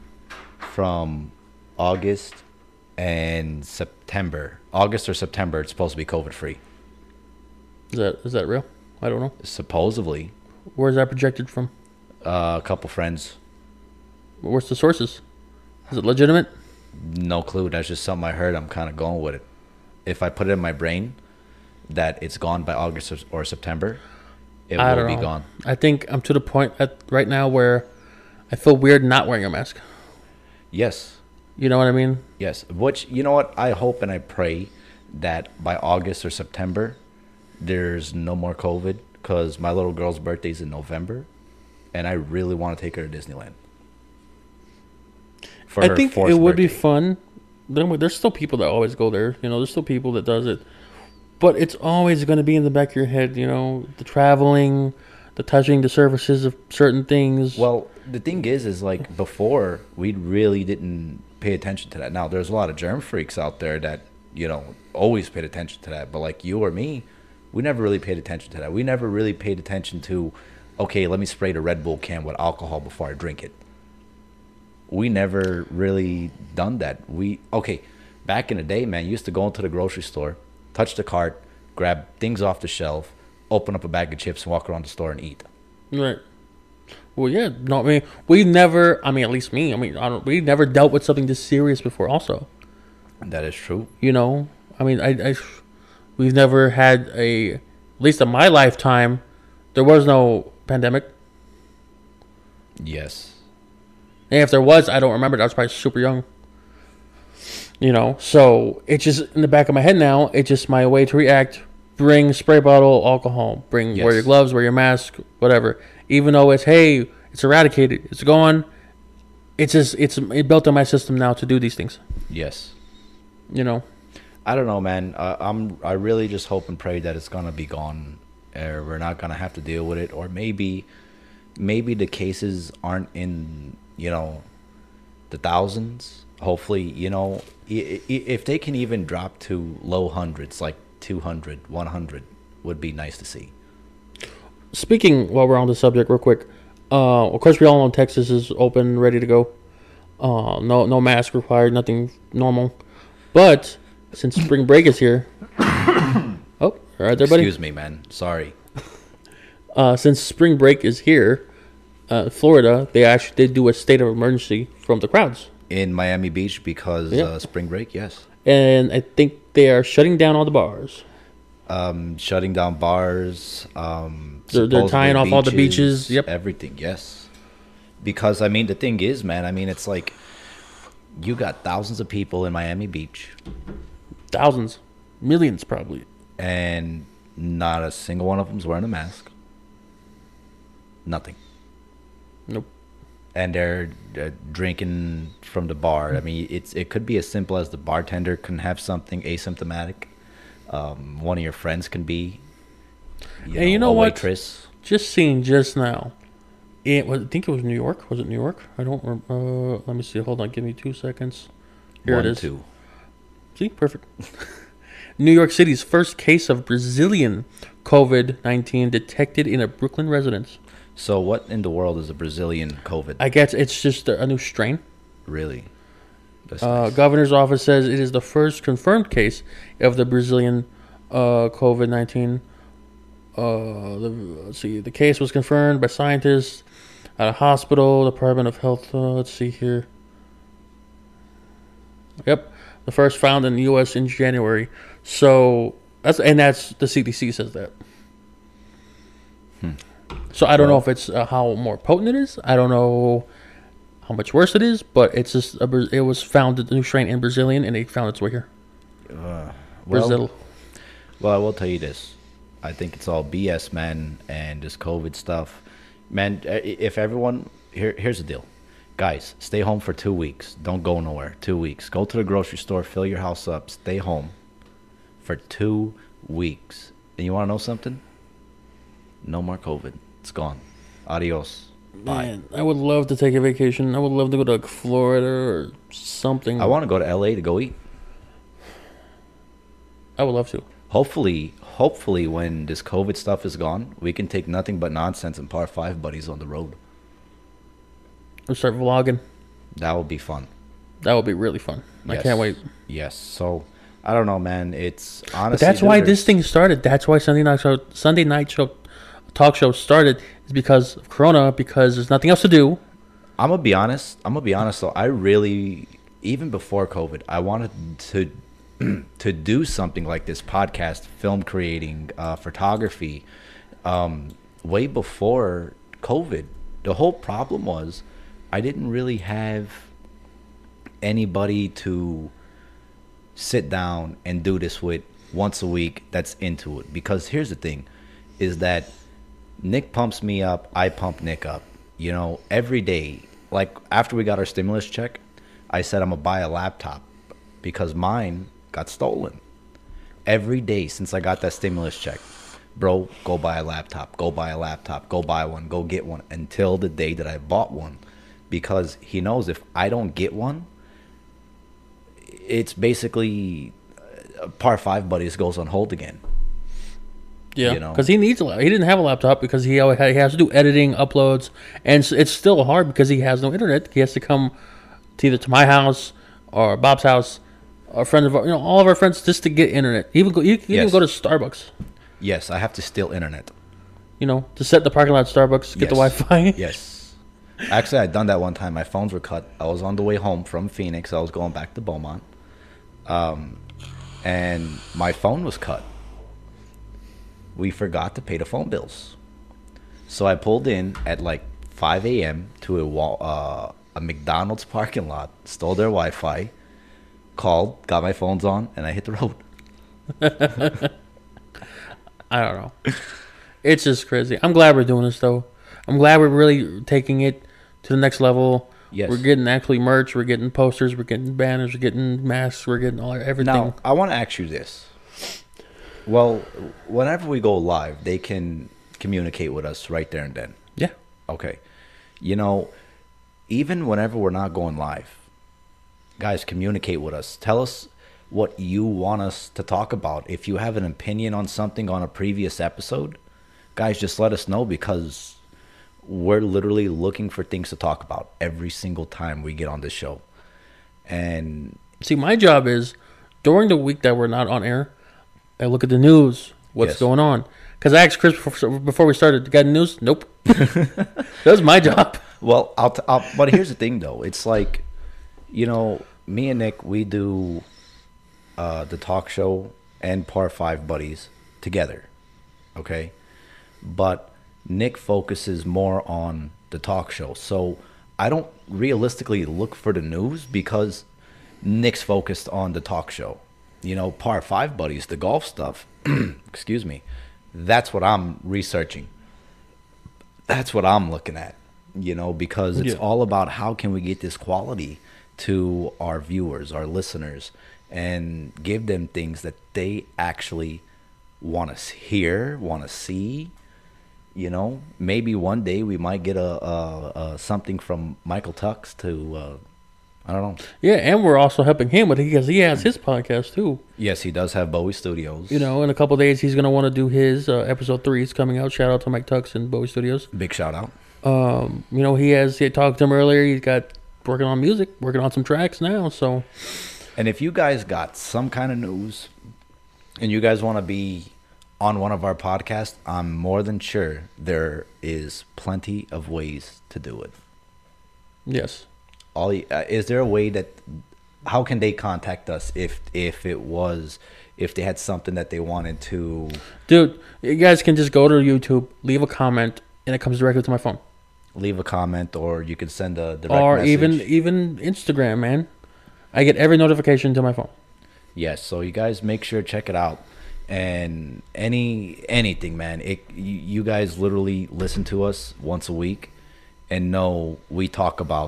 Speaker 1: from August and September. August or September, it's supposed to be COVID free.
Speaker 2: Is that is that real? I don't know.
Speaker 1: Supposedly,
Speaker 2: Where's that projected from?
Speaker 1: uh, a couple friends.
Speaker 2: What's the sources? Is it legitimate?
Speaker 1: No clue. That's just something I heard. I'm kind of going with it. If I put it in my brain that it's gone by August or, or September, it
Speaker 2: I
Speaker 1: will
Speaker 2: don't
Speaker 1: be
Speaker 2: know.
Speaker 1: gone.
Speaker 2: I think I'm to the point at right now where I feel weird not wearing a mask.
Speaker 1: Yes.
Speaker 2: You know what I mean?
Speaker 1: Yes. Which, you know what? I hope and I pray that by August or September, there's no more COVID, because my little girl's birthday's in November, and I really want to take her to Disneyland. For
Speaker 2: I
Speaker 1: her
Speaker 2: think
Speaker 1: fourth
Speaker 2: it would be
Speaker 1: birthday.
Speaker 2: fun. Then There's still people that always go there. You know, there's still people that does it. But it's always going to be in the back of your head, you know, the traveling, the touching the surfaces of certain things.
Speaker 1: Well, the thing is, is like before, we really didn't pay attention to that. Now, there's a lot of germ freaks out there that, you know, always paid attention to that. But like you or me, we never really paid attention to that. We never really paid attention to, okay, let me spray the Red Bull can with alcohol before I drink it. We never really done that. We, okay, back in the day, man, you used to go into the grocery store, touch the cart, grab things off the shelf, open up a bag of chips, and walk around the store and eat.
Speaker 2: Right. Well, yeah. No, I mean, we never, I mean, at least me, I mean, I don't, we never dealt with something this serious before also.
Speaker 1: That is true.
Speaker 2: You know, I mean, I, I, we've never had a, at least in my lifetime, there was no pandemic.
Speaker 1: Yes.
Speaker 2: And if there was, I don't remember. I was probably super young. You know, so it's just in the back of my head now. It's just my way to react. Bring spray bottle, alcohol. Bring
Speaker 1: Yes.
Speaker 2: wear your gloves, wear your mask, whatever. Even though it's hey, it's eradicated, it's gone. It's just it's it built in my system now to do these things.
Speaker 1: Yes.
Speaker 2: You know.
Speaker 1: I don't know, man. Uh, I'm. I really just hope and pray that it's gonna be gone, or we're not gonna have to deal with it, or maybe, maybe the cases aren't in, you know, the thousands. Hopefully, you know, i- i- if they can even drop to low hundreds, like two hundred, one hundred, would be nice to see.
Speaker 2: Speaking while we're on the subject, real quick. Uh, of course, we all know Texas is open, ready to go. Uh, no, no mask required, nothing normal. But since spring break is here, oh, all right there, buddy.
Speaker 1: Excuse me, man. Sorry.
Speaker 2: Uh, since spring break is here, uh, Florida, they actually did do a state of emergency from the crowds,
Speaker 1: In Miami Beach because
Speaker 2: Yeah.
Speaker 1: uh, spring break, yes.
Speaker 2: and I think they are shutting down all the bars.
Speaker 1: Um, shutting down bars. Um,
Speaker 2: They're- they're tying
Speaker 1: supposedly
Speaker 2: off all the beaches, yep.
Speaker 1: Everything, yes. Because I mean, the thing is, man. I mean, it's like you got thousands of people in Miami Beach,
Speaker 2: Thousands, millions, probably.
Speaker 1: and not a single one of them's wearing a mask. Nothing.
Speaker 2: Nope.
Speaker 1: And they're, uh drinking from the bar. I mean, it's it could be as simple as the bartender can have something asymptomatic. Um, one of your friends can be. You
Speaker 2: Hey, you know
Speaker 1: a
Speaker 2: what?
Speaker 1: waitress.
Speaker 2: Just seen just now. It was, I think it was New York. Was it New York? I don't remember. Uh, let me see. Hold on. Give me two seconds. Here
Speaker 1: One,
Speaker 2: it is.
Speaker 1: two.
Speaker 2: See, perfect. New York City's first case of Brazilian COVID nineteen detected in a Brooklyn residence.
Speaker 1: So what in the world is a Brazilian COVID?
Speaker 2: I guess it's just a, a new strain.
Speaker 1: Really? That's
Speaker 2: Uh,
Speaker 1: nice.
Speaker 2: Governor's office says it is the first confirmed case of the Brazilian uh, COVID nineteen. Uh, the, let's see. The case was confirmed by scientists at a hospital, Department of Health. Uh, let's see here. Yep, the first found in the U S in January. So that's and that's the C D C says that.
Speaker 1: Hmm.
Speaker 2: So I don't
Speaker 1: Well-
Speaker 2: know if it's uh, how more potent it is. I don't know how much worse it is, but it's just a, Bra- it was found the new strain in Brazilian, and they found its way here.
Speaker 1: Uh, well,
Speaker 2: Brazil.
Speaker 1: well, I will tell you this. I think it's all B S, man, and this COVID stuff. Man, i- if everyone... Here, here's the deal. Guys, stay home for two weeks. Don't go nowhere. Two weeks. Go to the grocery store, fill your house up, stay home for two weeks. And you want to know something? No more COVID. It's gone. Adios. Bye.
Speaker 2: Man, I would love to take a vacation. I would love to go to like, Florida or something.
Speaker 1: I want to go to L A to go eat.
Speaker 2: I would love to.
Speaker 1: Hopefully, hopefully when this COVID stuff is gone, we can take nothing but nonsense and par five buddies on the road.
Speaker 2: We'll start vlogging.
Speaker 1: That would be fun.
Speaker 2: That would be really fun. I
Speaker 1: Yes.
Speaker 2: can't wait.
Speaker 1: Yes. So I don't know, man. It's
Speaker 2: But
Speaker 1: honestly
Speaker 2: that's why
Speaker 1: there's-
Speaker 2: this thing started. That's why Sunday night show, Sunday night show, talk show started. Is because of Corona. Because there's nothing else to do.
Speaker 1: I'm gonna be honest. I'm gonna be honest though. I really, even before COVID, I wanted to to do something like this podcast, film creating, uh, photography, um, way before COVID. The whole problem was I didn't really have anybody to sit down and do this with once a week that's into it. Because here's the thing, is that Nick pumps me up, I pump Nick up. You know, every day. Like after we got our stimulus check, I said I'm gonna buy a laptop because mine got stolen. Every day since I got that stimulus check, bro, go buy a laptop, go buy a laptop, go buy one, go get one, until the day that I bought one. Because he knows if I don't get one, it's basically uh, par five buddies goes on hold again.
Speaker 2: Yeah,
Speaker 1: You know?
Speaker 2: because he needs a lap. He didn't have a laptop because he always had, he has to do editing, uploads, and it's, it's still hard because he has no internet. He has to come to either to my house or Bob's house, or a friend of our, you know, all of our friends just to get internet. Even go, you can even
Speaker 1: Yes.
Speaker 2: go to Starbucks,
Speaker 1: Yes, I have to steal internet.
Speaker 2: you know, to set the parking lot at Starbucks, get the
Speaker 1: Yes.
Speaker 2: Wi-Fi.
Speaker 1: Yes. Actually, I'd done that one time. My phones were cut. I was on the way home from Phoenix. I was going back to Beaumont. Um, and my phone was cut. We forgot to pay the phone bills. So I pulled in at like five a.m. to a, wall, uh, a McDonald's parking lot, stole their Wi-Fi, called, got my phones on, and I hit the road.
Speaker 2: I don't know. It's just crazy. I'm glad we're doing this though. I'm glad we're really taking it to the next level.
Speaker 1: Yes.
Speaker 2: We're getting actually merch. We're getting posters. We're getting banners. We're getting masks. We're getting all everything.
Speaker 1: Now, I want to ask you this. Well, whenever we go live, they can communicate with us right there and then.
Speaker 2: Yeah.
Speaker 1: Okay. You know, even whenever we're not going live, guys, communicate with us. Tell us what you want us to talk about. If you have an opinion on something on a previous episode, guys, just let us know, because we're literally looking for things to talk about every single time we get on this show. And
Speaker 2: See, my job is during the week that we're not on air, I look at the news, what's
Speaker 1: Yes.
Speaker 2: going on. Because I asked Chris before, before we started, got news? Nope. That was my job.
Speaker 1: Well, I'll, t- I'll but here's the thing though. It's like, you know, me and Nick, we do uh, the talk show and Par Five Buddies together, okay? But Nick focuses more on the talk show, so I don't realistically look for the news because Nick's focused on the talk show. You know, Par Five Buddies, the golf stuff. Excuse me. That's what I'm researching. That's what I'm looking at. You know, because it's
Speaker 2: Yeah.
Speaker 1: all about how can we get this quality to our viewers, our listeners, and give them things that they actually want to hear, want to see. You know, maybe one day we might get a, a, a something from Michael Tux to uh, I don't know.
Speaker 2: Yeah, and we're also helping him with it because he has his podcast too.
Speaker 1: Yes, he does have Bowie Studios.
Speaker 2: You know, in a couple of days he's gonna want to do his uh, episode three. Is coming out. Shout out to Mike Tux and Bowie Studios.
Speaker 1: Big shout out.
Speaker 2: Um, you know, he has. He talked to him earlier. He's got working on music, working on some tracks now. So,
Speaker 1: and if you guys got some kind of news, and you guys want to be on one of our podcasts, I'm more than sure there is plenty of ways to do it.
Speaker 2: Yes.
Speaker 1: All uh, is there a way that how can they contact us if if it was if they had something that they wanted to?
Speaker 2: Dude, you guys can just go to YouTube, leave a comment, and it comes directly to my phone.
Speaker 1: Leave a comment, or you can send a direct
Speaker 2: or
Speaker 1: message.
Speaker 2: even even Instagram, man. I get every notification to my phone.
Speaker 1: Yes, so you guys make sure to check it out. And any anything, man. It you, you guys literally listen to us once a week and know we talk about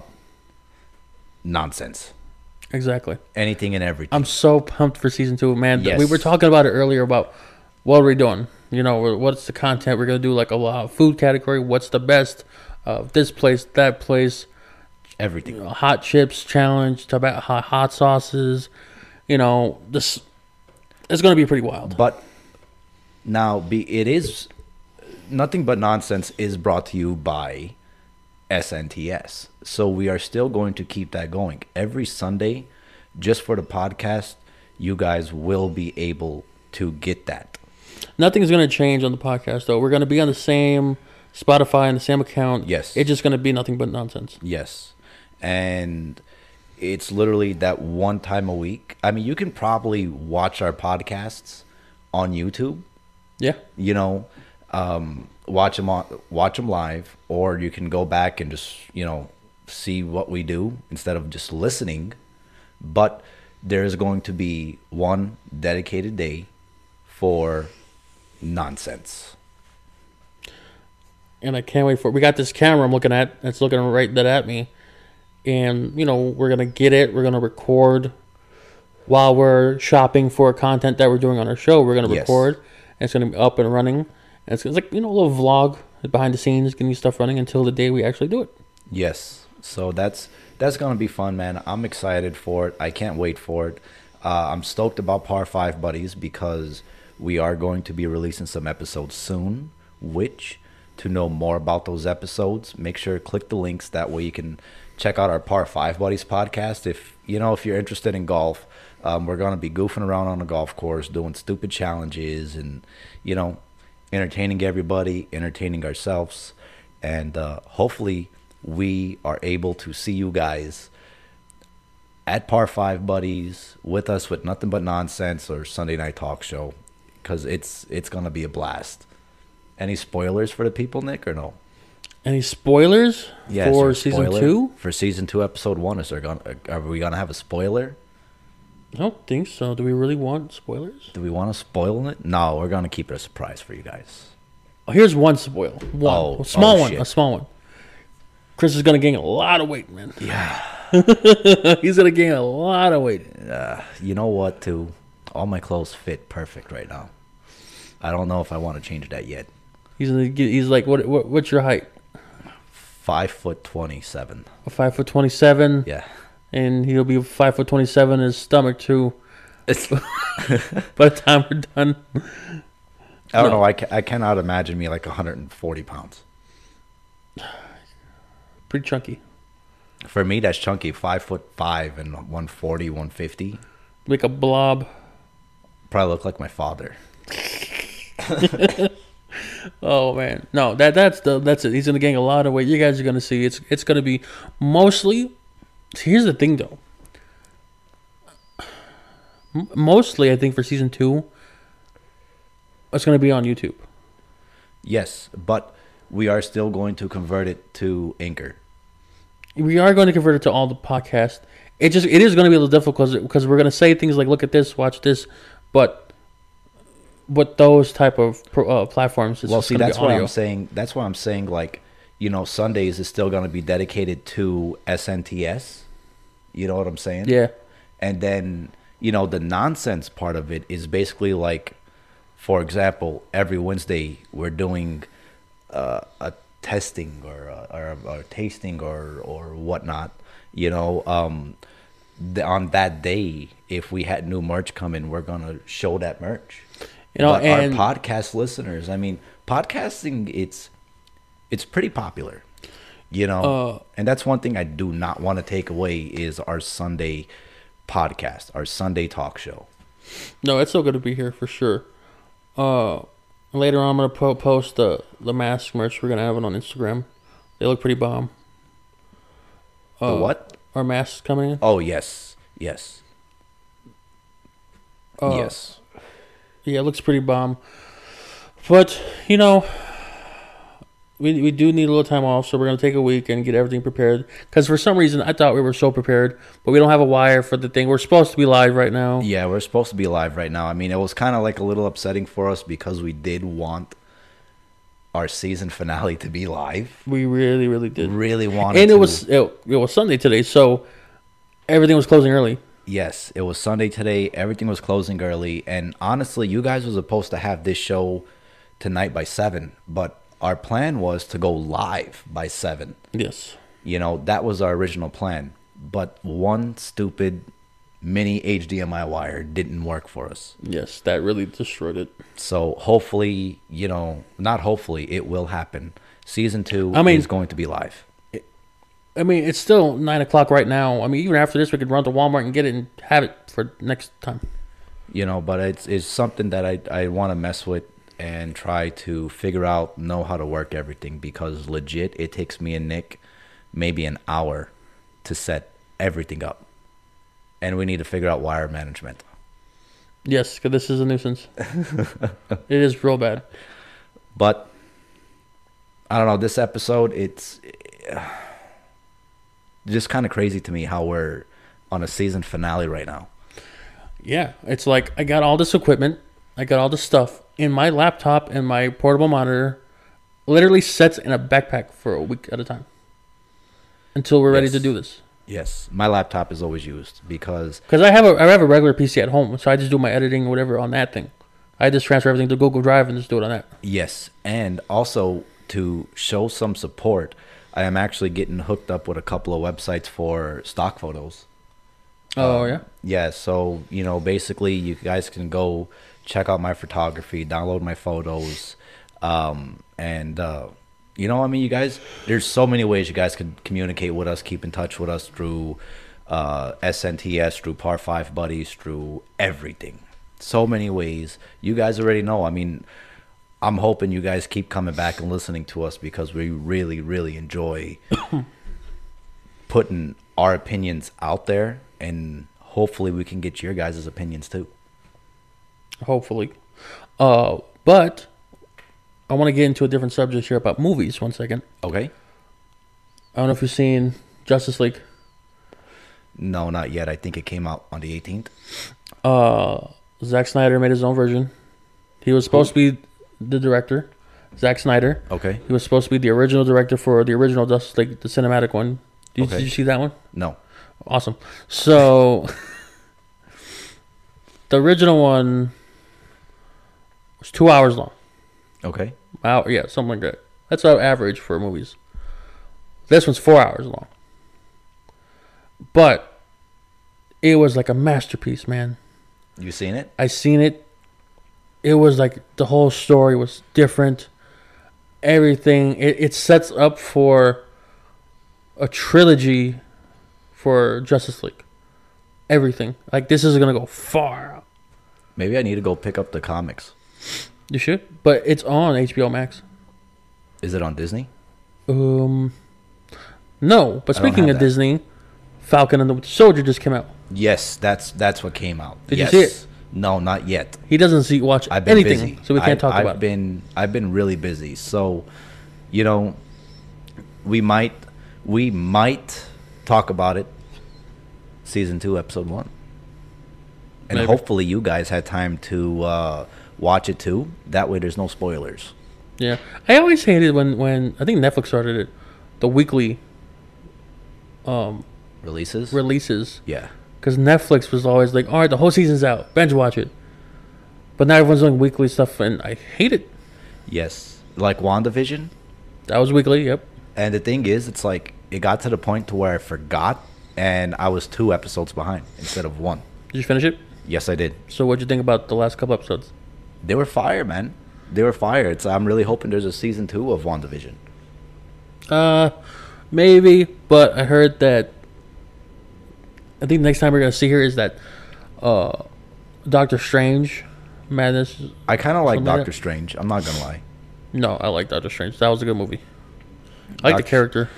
Speaker 1: nonsense.
Speaker 2: Exactly.
Speaker 1: Anything and everything.
Speaker 2: I'm so pumped for season two, man.
Speaker 1: Yes.
Speaker 2: We were talking about it earlier about what are we doing? You know, what's the content we're gonna do? Like a lot of food category. What's the best? Uh, this place, that place.
Speaker 1: Everything.
Speaker 2: You know, hot chips challenge. Talk about hot, hot sauces. You know, this. It's gonna be pretty wild.
Speaker 1: But now, be it is nothing but nonsense is brought to you by S N T S. So we are still going to keep that going every Sunday, just for the podcast. You guys will be able to get that.
Speaker 2: Nothing's going to change on the podcast, though. We're going to be on the same Spotify and the same account.
Speaker 1: Yes.
Speaker 2: It's just going to be nothing but nonsense.
Speaker 1: Yes. And it's literally that one time a week. I mean, you can probably watch our podcasts on YouTube.
Speaker 2: Yeah.
Speaker 1: You know, um, watch them on, watch them live, or you can go back and just, you know, see what we do instead of just listening. But there's going to be one dedicated day for nonsense.
Speaker 2: And I can't wait for it. We got this camera I'm looking at. It's looking right that at me. And, you know, we're going to get it. We're going to record while we're shopping for content that we're doing on our show. We're going to
Speaker 1: Yes.
Speaker 2: record. And it's going to be up and running. And it's, it's like, you know, a little vlog behind the scenes, getting stuff running until the day we actually do it.
Speaker 1: Yes. So that's that's going to be fun, man. I'm excited for it. I can't wait for it. Uh, I'm stoked about Par five Buddies because we are going to be releasing some episodes soon, which to know more about those episodes, make sure to click the links. That way you can check out our Par five Buddies podcast. If you know if you're interested in golf, um, we're going to be goofing around on the golf course, doing stupid challenges and, you know, entertaining everybody, entertaining ourselves, and uh, hopefully we are able to see you guys at Par five Buddies with us with Nothing But Nonsense or Sunday Night Talk Show, because it's it's gonna be a blast. Any spoilers for the people, Nick, or no?
Speaker 2: Any spoilers
Speaker 1: Yeah,
Speaker 2: for
Speaker 1: is there a
Speaker 2: season
Speaker 1: spoiler
Speaker 2: two?
Speaker 1: For season two, episode one, is there gonna are we gonna have a spoiler?
Speaker 2: I don't think so. Do we really want spoilers?
Speaker 1: Do we want to spoil it? No, we're gonna keep it a surprise for you guys.
Speaker 2: Oh, here's one spoil. One.
Speaker 1: Oh,
Speaker 2: a small
Speaker 1: oh,
Speaker 2: one.
Speaker 1: shit.
Speaker 2: A small one. Chris is going to gain a lot of weight, man.
Speaker 1: Yeah.
Speaker 2: He's going to gain a lot of weight.
Speaker 1: Uh, you know what, too? All my clothes fit perfect right now. I don't know if I want to change that yet.
Speaker 2: He's he's like, what, what what's your height?
Speaker 1: Five foot twenty-seven.
Speaker 2: Five foot twenty-seven.
Speaker 1: Yeah.
Speaker 2: And he'll be five foot twenty-seven. His stomach too. By the time we're done.
Speaker 1: I don't
Speaker 2: No.
Speaker 1: know. I, ca- I cannot imagine me like one hundred forty pounds.
Speaker 2: Pretty chunky.
Speaker 1: For me, that's chunky. Five foot five and one forty, one fifty.
Speaker 2: Like a blob.
Speaker 1: Probably look like my father.
Speaker 2: Oh man, no that that's the that's it. He's gonna gain a lot of weight. You guys are gonna see it's it's gonna be mostly. Here's the thing though. M- Mostly, I think for season two, it's gonna be on YouTube.
Speaker 1: Yes, but we are still going to convert it to Anchor.
Speaker 2: We are going to convert it to all the podcasts. It just it is going to be a little difficult because we're going to say things like, "Look at this, watch this," but but those type of pro- uh, platforms. It's
Speaker 1: Well,
Speaker 2: just
Speaker 1: see,
Speaker 2: gonna be
Speaker 1: that's what
Speaker 2: audio.
Speaker 1: I'm saying. That's why I'm saying, like, you know, Sundays is still going to be dedicated to S N T S. You know what I'm saying?
Speaker 2: Yeah.
Speaker 1: And then, you know, the nonsense part of it is basically like, for example, every Wednesday we're doing uh, a testing or a, or, a, or a tasting or or whatnot. You know, um, the, on that day, if we had new merch coming, we're gonna show that merch.
Speaker 2: You know,
Speaker 1: but
Speaker 2: and
Speaker 1: our podcast listeners, I mean, podcasting, it's it's pretty popular. You know,
Speaker 2: Uh,
Speaker 1: and that's one thing I do not want to take away is our Sunday podcast, our Sunday talk show.
Speaker 2: no, it's still going to be here for sure. Uh, later on, I'm going to po- post the the mask merch. We're going to have it on Instagram. They look pretty bomb.
Speaker 1: The
Speaker 2: Uh,
Speaker 1: what?
Speaker 2: Our masks coming in.
Speaker 1: Oh yes, yes,
Speaker 2: Uh,
Speaker 1: yes.
Speaker 2: Yeah, it looks pretty bomb. But, you know, we we do need a little time off, so we're going to take a week and get everything prepared. Because for some reason, I thought we were so prepared, but we don't have a wire for the thing. We're supposed to be live right now.
Speaker 1: Yeah, we're supposed to be live right now. I mean, it was kind of like a little upsetting for us because we did want our season finale to be live.
Speaker 2: We really, really did.
Speaker 1: Really wanted
Speaker 2: And it
Speaker 1: to.
Speaker 2: was it, it was Sunday today, so everything was closing early.
Speaker 1: Yes, it was Sunday today. Everything was closing early. And honestly, you guys were supposed to have this show tonight by seven. But our plan was to go live by seven.
Speaker 2: Yes.
Speaker 1: You know, that was our original plan. But one stupid mini H D M I wire didn't work for us.
Speaker 2: Yes, that really destroyed it.
Speaker 1: So hopefully, you know, not hopefully, it will happen. Season two
Speaker 2: I mean-
Speaker 1: is going to be live.
Speaker 2: I mean, it's still nine o'clock right now. I mean, even after this, we could run to Walmart and get it and have it for next time.
Speaker 1: You know, but it's it's something that I I want to mess with and try to figure out, know how to work everything, because legit, it takes me and Nick maybe an hour to set everything up, and we need to figure out wire management.
Speaker 2: Yes, because this is a nuisance. It is real bad.
Speaker 1: But I don't know, this episode, it's just kind of crazy to me how we're on a season finale right now.
Speaker 2: Yeah, it's like I got all this equipment, I got all this stuff in my laptop and my portable monitor, literally sets in a backpack for a week at a time until we're ready
Speaker 1: Yes.
Speaker 2: to do this.
Speaker 1: Yes, my laptop is always used because
Speaker 2: Because I have a I have a regular P C at home, so I just do my editing or whatever on that thing. I just transfer everything to Google Drive and just do it on that.
Speaker 1: yes, and also to show some support, I am actually getting hooked up with a couple of websites for stock photos.
Speaker 2: Oh
Speaker 1: Um,
Speaker 2: yeah,
Speaker 1: Yeah, so, you know, basically you guys can go check out my photography, download my photos, um, and, uh, you know, I mean, you guys, there's so many ways you guys can communicate with us, keep in touch with us through uh, S N T S, through Par five Buddies, through everything. So many ways. You guys already know. I mean, I'm hoping you guys keep coming back and listening to us because we really, really enjoy putting our opinions out there, and hopefully we can get your guys' opinions too.
Speaker 2: hopefully. Uh, but I want to get into a different subject here about movies. One second.
Speaker 1: Okay?
Speaker 2: I don't know if you've seen Justice League.
Speaker 1: No, not yet. I think it came out on the eighteenth.
Speaker 2: Uh, Zack Snyder made his own version. He was supposed to be the director, Zack Snyder.
Speaker 1: Okay.
Speaker 2: He was supposed to be the original director for the original Justice League, the cinematic one. Did,
Speaker 1: Okay.
Speaker 2: did you see that one?
Speaker 1: No.
Speaker 2: Awesome. So, the original one was two hours long.
Speaker 1: Okay.
Speaker 2: Hour, yeah, something like that. That's our average for movies. This one's four hours long. But it was like a masterpiece, man.
Speaker 1: You seen it?
Speaker 2: I seen it. It was like the whole story was different. Everything. It, it sets up for a trilogy for Justice League. Everything. Like, this is going to go far.
Speaker 1: Maybe I need to go pick up the comics.
Speaker 2: You should. But it's on H B O Max.
Speaker 1: Is it on Disney?
Speaker 2: Um, No. But
Speaker 1: I don't
Speaker 2: speaking
Speaker 1: have
Speaker 2: of
Speaker 1: that.
Speaker 2: Disney, Falcon and the Winter Soldier just came out.
Speaker 1: Yes, that's that's what came out.
Speaker 2: Did you
Speaker 1: yes.
Speaker 2: see it?
Speaker 1: No, not yet.
Speaker 2: He doesn't see watch
Speaker 1: I've been
Speaker 2: anything,
Speaker 1: busy.
Speaker 2: so we can't
Speaker 1: I've,
Speaker 2: talk
Speaker 1: I've
Speaker 2: about it.
Speaker 1: been I've been really busy. So, you know, we might we might talk about it season two, episode one. And
Speaker 2: Maybe.
Speaker 1: hopefully you guys had time to uh, watch it too. That way there's no spoilers.
Speaker 2: Yeah, I always hated when when I think Netflix started it, the weekly um
Speaker 1: Releases?
Speaker 2: releases.
Speaker 1: Yeah.
Speaker 2: Because Netflix was always like, all right, the whole season's out. Binge watch it. But now everyone's doing weekly stuff, and I hate it.
Speaker 1: Yes. Like WandaVision.
Speaker 2: That was weekly, yep.
Speaker 1: And the thing is, it's like, it got to the point to where I forgot and I was two episodes behind instead of one.
Speaker 2: Did you finish it?
Speaker 1: Yes, I did.
Speaker 2: So what'd you think about the last couple episodes?
Speaker 1: They were fire, man. They were fire. It's, I'm really hoping there's a season two of WandaVision.
Speaker 2: Uh, maybe, but I heard that. I think the next time we're gonna see her is that, uh, Doctor Strange, Madness.
Speaker 1: I kind of like
Speaker 2: Something like
Speaker 1: Doctor
Speaker 2: that.
Speaker 1: Strange. I'm not gonna lie.
Speaker 2: No, I like Doctor Strange. That was a good movie. I like the
Speaker 1: Doctor-
Speaker 2: character.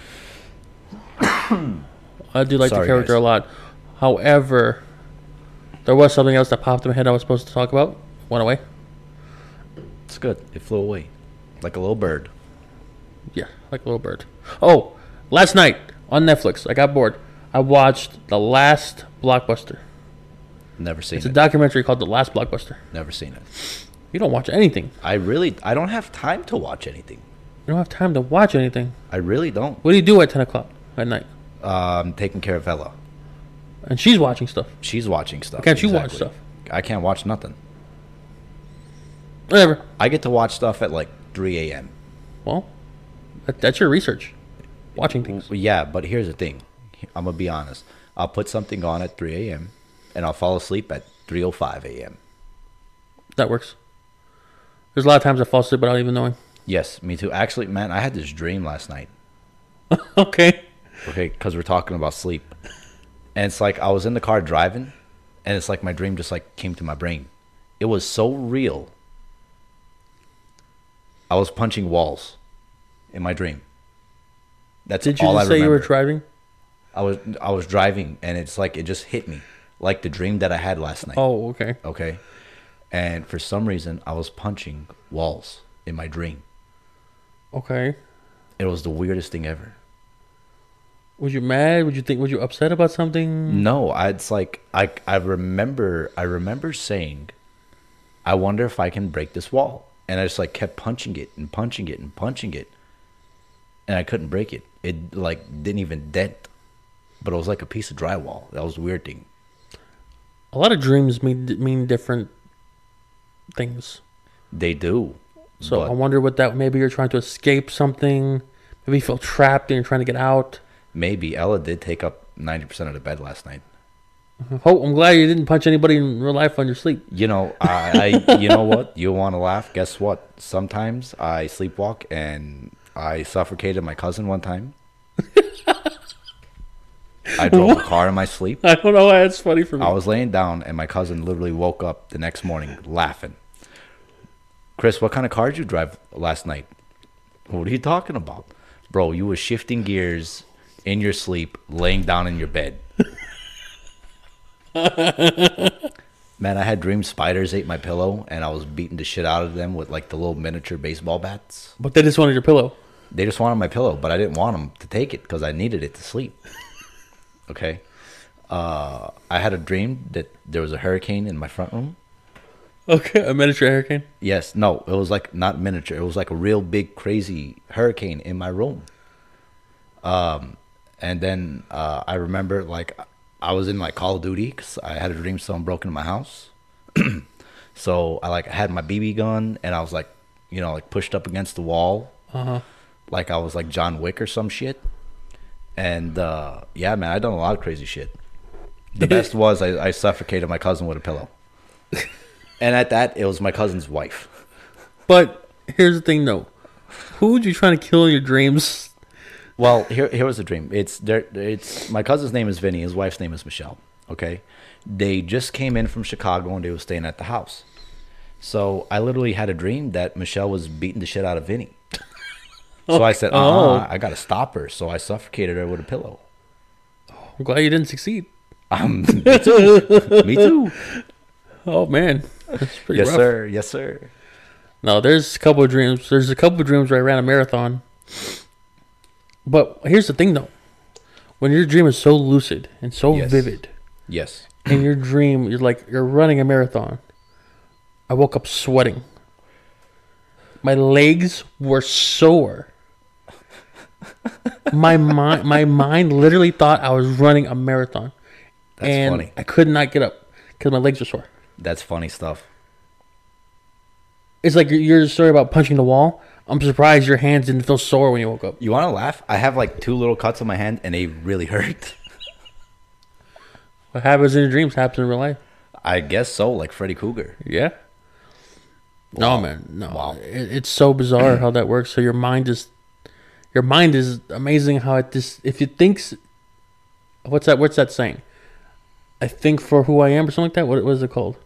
Speaker 2: I do like
Speaker 1: Sorry,
Speaker 2: the character
Speaker 1: guys.
Speaker 2: a lot. However, there was something else that popped in my head I was supposed to talk about. Went away.
Speaker 1: It's good. It flew away, like a little bird.
Speaker 2: Yeah, like a little bird. Oh, last night on Netflix, I got bored. I watched The Last Blockbuster.
Speaker 1: Never seen
Speaker 2: It's a
Speaker 1: it.
Speaker 2: documentary called The Last Blockbuster.
Speaker 1: Never seen it.
Speaker 2: You don't watch anything.
Speaker 1: I really, I don't have time to watch anything.
Speaker 2: You don't have time to watch anything.
Speaker 1: I really don't.
Speaker 2: What do you do at ten o'clock at night?
Speaker 1: Um, taking care of Ella.
Speaker 2: And she's watching stuff.
Speaker 1: She's watching stuff.
Speaker 2: Can't you watch
Speaker 1: exactly.
Speaker 2: stuff?
Speaker 1: I can't watch nothing.
Speaker 2: Whatever.
Speaker 1: I get to watch stuff at like three a.m.
Speaker 2: Well, that, that's your research. Watching things.
Speaker 1: Yeah, but here's the thing. I'm gonna be honest. I'll put something on at three a.m. and I'll fall asleep at three o five a.m.
Speaker 2: That works. There's a lot of times I fall asleep without even knowing.
Speaker 1: Yes, me too. Actually, man, I had this dream last night.
Speaker 2: Okay.
Speaker 1: Okay, because we're talking about sleep, and it's like I was in the car driving, and it's like my dream just like came to my brain. It was so real. I was punching walls in my dream. That's
Speaker 2: Did you
Speaker 1: all
Speaker 2: just
Speaker 1: I
Speaker 2: say
Speaker 1: remember.
Speaker 2: you were driving?
Speaker 1: I was I was driving, and it's like it just hit me, like the dream that I had last night.
Speaker 2: Oh, okay.
Speaker 1: Okay, and for some reason, I was punching walls in my dream.
Speaker 2: Okay.
Speaker 1: It was the weirdest thing ever.
Speaker 2: Was you mad? Would you think? Was you upset about something?
Speaker 1: No, I, it's like I I remember I remember saying, I wonder if I can break this wall, and I just like kept punching it and punching it and punching it, and I couldn't break it. It like didn't even dent, but it was like a piece of drywall. That was the weird thing.
Speaker 2: A lot of dreams mean mean different things.
Speaker 1: They do.
Speaker 2: So
Speaker 1: but
Speaker 2: I wonder what that. Maybe you're trying to escape something. Maybe you feel trapped and you're trying to get out.
Speaker 1: maybe Ella did take up ninety percent of the bed last night.
Speaker 2: Oh, I'm glad you didn't punch anybody in real life on your sleep.
Speaker 1: You know, I, I you know what? You want to laugh? Guess what? Sometimes I sleepwalk, and I suffocated my cousin one time. I drove a car in my sleep.
Speaker 2: I don't know why that's funny for me.
Speaker 1: I was laying down, and my cousin literally woke up the next morning laughing. Chris, what kind of car did you drive last night? What are you talking about? Bro, you were shifting gears in your sleep, laying down in your bed. Man, I had dreams spiders ate my pillow, and I was beating the shit out of them with like the little miniature baseball bats.
Speaker 2: But they just wanted your pillow.
Speaker 1: They just wanted my pillow, but I didn't want them to take it because I needed it to sleep. Okay. Uh, I had a dream that there was a hurricane in my front room.
Speaker 2: Okay, a miniature hurricane.
Speaker 1: Yes, no, it was like not miniature. It was like a real big, crazy hurricane in my room. Um, and then uh, I remember like I was in like Call of Duty because I had a dream someone broke into my house. So I like had my B B gun and I was like, you know, like pushed up against the wall,
Speaker 2: Uh huh.
Speaker 1: like I was like John Wick or some shit. And uh, yeah, man, I done a lot of crazy shit. The best was I, I suffocated my cousin with a pillow. And at that, it was my cousin's wife.
Speaker 2: But here's the thing, though. Who would you trying to kill in your dreams?
Speaker 1: Well, here here was the dream. It's there. It's my cousin's name is Vinny. His wife's name is Michelle. Okay, they just came in from Chicago and they were staying at the house. So I literally had a dream that Michelle was beating the shit out of Vinny. So I said,
Speaker 2: Oh.
Speaker 1: uh, I gotta stop her. So I suffocated her with a pillow.
Speaker 2: I'm glad you didn't succeed.
Speaker 1: Um, me too. Me too.
Speaker 2: Oh man, that's pretty
Speaker 1: Yes,
Speaker 2: rough.
Speaker 1: sir. Yes, sir.
Speaker 2: No, there's a couple of dreams. There's a couple of dreams where I ran a marathon. But here's the thing, though. When your dream is so lucid and so
Speaker 1: Yes.
Speaker 2: vivid,
Speaker 1: Yes.
Speaker 2: in your dream, you're like you're running a marathon. I woke up sweating. My legs were sore. my mind, my mind literally thought I was running a marathon,
Speaker 1: That's
Speaker 2: and
Speaker 1: funny.
Speaker 2: I could not get up because my legs were sore.
Speaker 1: That's funny stuff.
Speaker 2: It's like your, your story about punching the wall. I'm surprised your hands didn't feel sore when you woke up.
Speaker 1: You want to laugh? I have like two little cuts on my hand, and they really hurt.
Speaker 2: What happens in your dreams happens in real life.
Speaker 1: I guess so, like Freddy Krueger.
Speaker 2: Yeah.
Speaker 1: Wow.
Speaker 2: No, man. No.
Speaker 1: Wow.
Speaker 2: It, it's so bizarre how that works. So your mind is, your mind is amazing how it just, if it thinks, what's that, what's that saying? I think for who I am or something like that? What, what is it called?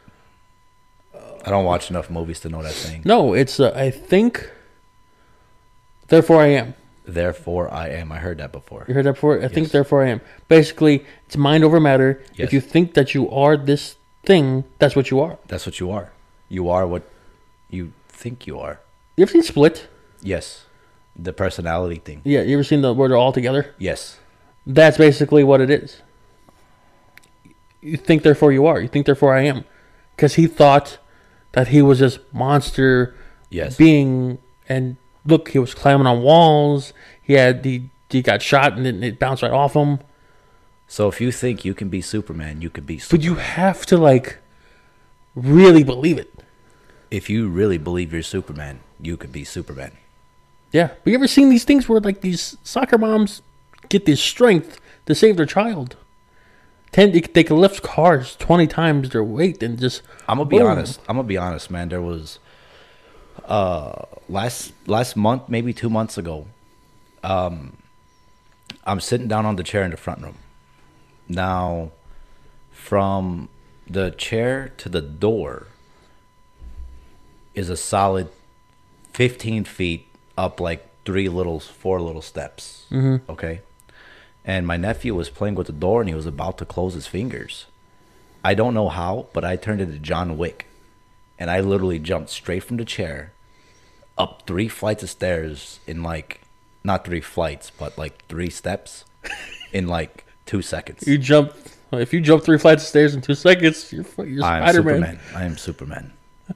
Speaker 1: I don't watch enough movies to know that saying.
Speaker 2: No, it's uh, I think, therefore I am.
Speaker 1: Therefore I am. I heard that before.
Speaker 2: You heard that before? I
Speaker 1: Yes.
Speaker 2: think, therefore I am. Basically, it's mind over matter.
Speaker 1: Yes.
Speaker 2: If you think that you are this thing, that's what you are.
Speaker 1: That's what you are. You are what you think you are.
Speaker 2: You ever seen Split?
Speaker 1: Yes. The personality thing.
Speaker 2: Yeah, you ever seen the where they're all together?
Speaker 1: Yes.
Speaker 2: That's basically what it is. You think, therefore you are. You think, therefore I am. Because he thought that he was this monster
Speaker 1: Yes.
Speaker 2: being, and look, he was climbing on walls. He had he, he got shot and it, it bounced right off him.
Speaker 1: So if you think you can be Superman, you can be Superman.
Speaker 2: But you have to like really believe it.
Speaker 1: If you really believe you're Superman, you could be Superman.
Speaker 2: Yeah. But you ever seen these things where like these soccer moms get this strength to save their child? Ten, they, they can lift cars twenty times their weight and just.
Speaker 1: I'm gonna be
Speaker 2: boom.
Speaker 1: honest. I'm gonna be honest, man. There was uh last last month, maybe two months ago. Um, I'm sitting down on the chair in the front room. Now, from the chair to the door is a solid fifteen feet up, like three little, four little steps.
Speaker 2: Mm-hmm.
Speaker 1: Okay. And my nephew was playing with the door and he was about to close his fingers. I don't know how, but I turned into John Wick. And I literally jumped straight from the chair up three flights of stairs in like, not three flights, but like three steps in like two seconds.
Speaker 2: You jump. If you jump three flights of stairs in two seconds, you're, you're
Speaker 1: I am
Speaker 2: Spider-Man.
Speaker 1: Superman. I am Superman.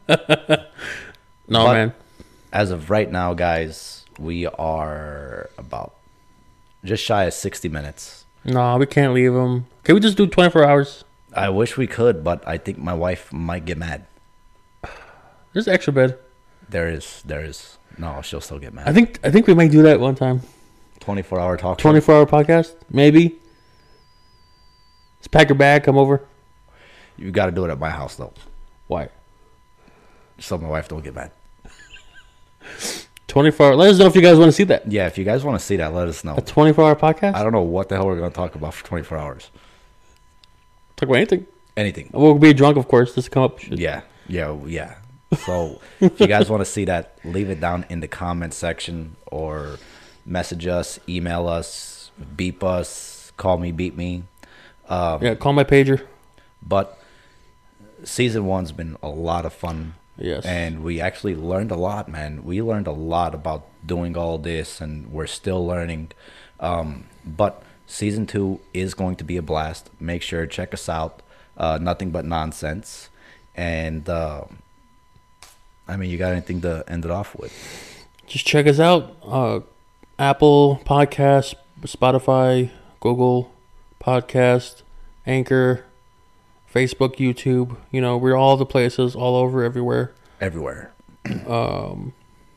Speaker 2: No,
Speaker 1: But
Speaker 2: man.
Speaker 1: As of right now, guys, we are about just shy of sixty minutes.
Speaker 2: No, we can't leave him. Can we just do twenty-four hours?
Speaker 1: I wish we could, but I think my wife might get mad.
Speaker 2: There's an extra bed.
Speaker 1: There is, there is. No, she'll still get mad.
Speaker 2: I think I think we might do that one time.
Speaker 1: twenty-four hour talk. show.
Speaker 2: twenty-four hour podcast, maybe. Let's pack your bag, come over.
Speaker 1: You got to do it at my house though,
Speaker 2: Why?
Speaker 1: so my wife don't get mad.
Speaker 2: twenty-four hour. Let us know if you guys want to see that.
Speaker 1: Yeah, if you guys want to see that, let us know.
Speaker 2: A twenty-four hour podcast?
Speaker 1: I don't know what the hell we're gonna talk about for twenty-four hours.
Speaker 2: Talk about anything.
Speaker 1: Anything.
Speaker 2: We'll be drunk, of course, just to come up. Shit.
Speaker 1: Yeah, yeah, yeah. So if you guys want to see that, leave it down in the comment section or message us, email us, beep us, call me, beat me. Um,
Speaker 2: Yeah, call my pager.
Speaker 1: But season one's been a lot of fun.
Speaker 2: Yes.
Speaker 1: And we actually learned a lot, man. We learned a lot about doing all this, and we're still learning. Um, but season two is going to be a blast. Make sure to check us out. Uh, nothing but nonsense. And uh, I mean, you got anything to end it off with?
Speaker 2: Just check us out. Uh, Apple Podcast, Spotify, Google Podcast, Anchor, Facebook, YouTube. You know, we're all the places, all over, everywhere.
Speaker 1: Everywhere.
Speaker 2: Um,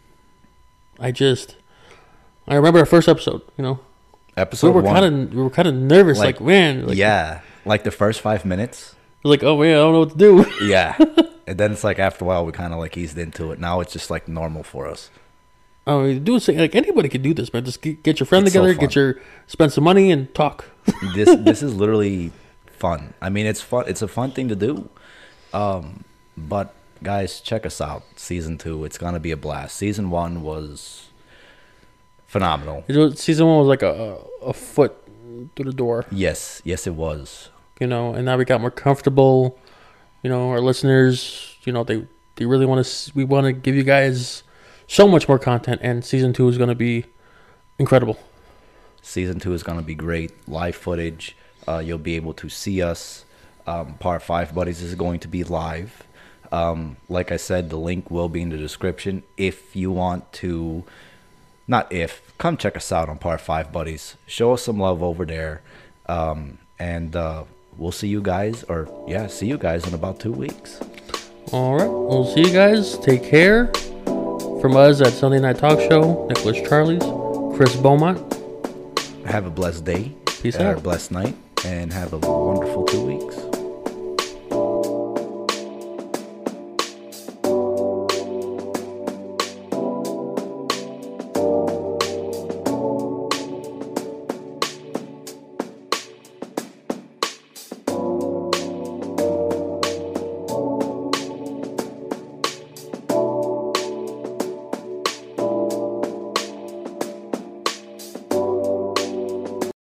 Speaker 2: I just, I remember our first episode. You know,
Speaker 1: Episode
Speaker 2: we were
Speaker 1: one.
Speaker 2: kind of, we were kind of nervous.
Speaker 1: Like,
Speaker 2: Like, man, like,
Speaker 1: yeah. Like the first five minutes.
Speaker 2: like, oh man, I don't know what to do.
Speaker 1: Yeah. And then it's like after a while, we kind of like eased into it. Now it's just like normal for us.
Speaker 2: I mean, do it, like anybody can do this, man. Just get, get your friend
Speaker 1: It's so
Speaker 2: together,
Speaker 1: fun.
Speaker 2: get your, spend some money and talk.
Speaker 1: this this is literally fun. I mean, it's fun. It's a fun thing to do. Um, but guys, check us out. Season two, it's gonna be a blast. Season one was phenomenal.
Speaker 2: You know, season one was like a a foot through the door,
Speaker 1: Yes, yes, it was.
Speaker 2: you know, and now we got more comfortable. You know, our listeners, you know, they they really want to. We want to give you guys so much more content, and season two is going to be incredible.
Speaker 1: Season two is gonna be great. Live footage. Uh, you'll be able to see us. Um, part five, buddies, is going to be live. Um, like I said, the link will be in the description. If you want to, not if, come check us out on part five, buddies. Show us some love over there. Um, and uh, we'll see you guys, or yeah, see you guys in about two weeks.
Speaker 2: All right, we'll see you guys. Take care. From us at Sunday Night Talk Show, Nicholas Charlie's, Chris Beaumont.
Speaker 1: Have a blessed day.
Speaker 2: Peace
Speaker 1: or
Speaker 2: out.
Speaker 1: a blessed night. and have a wonderful two weeks.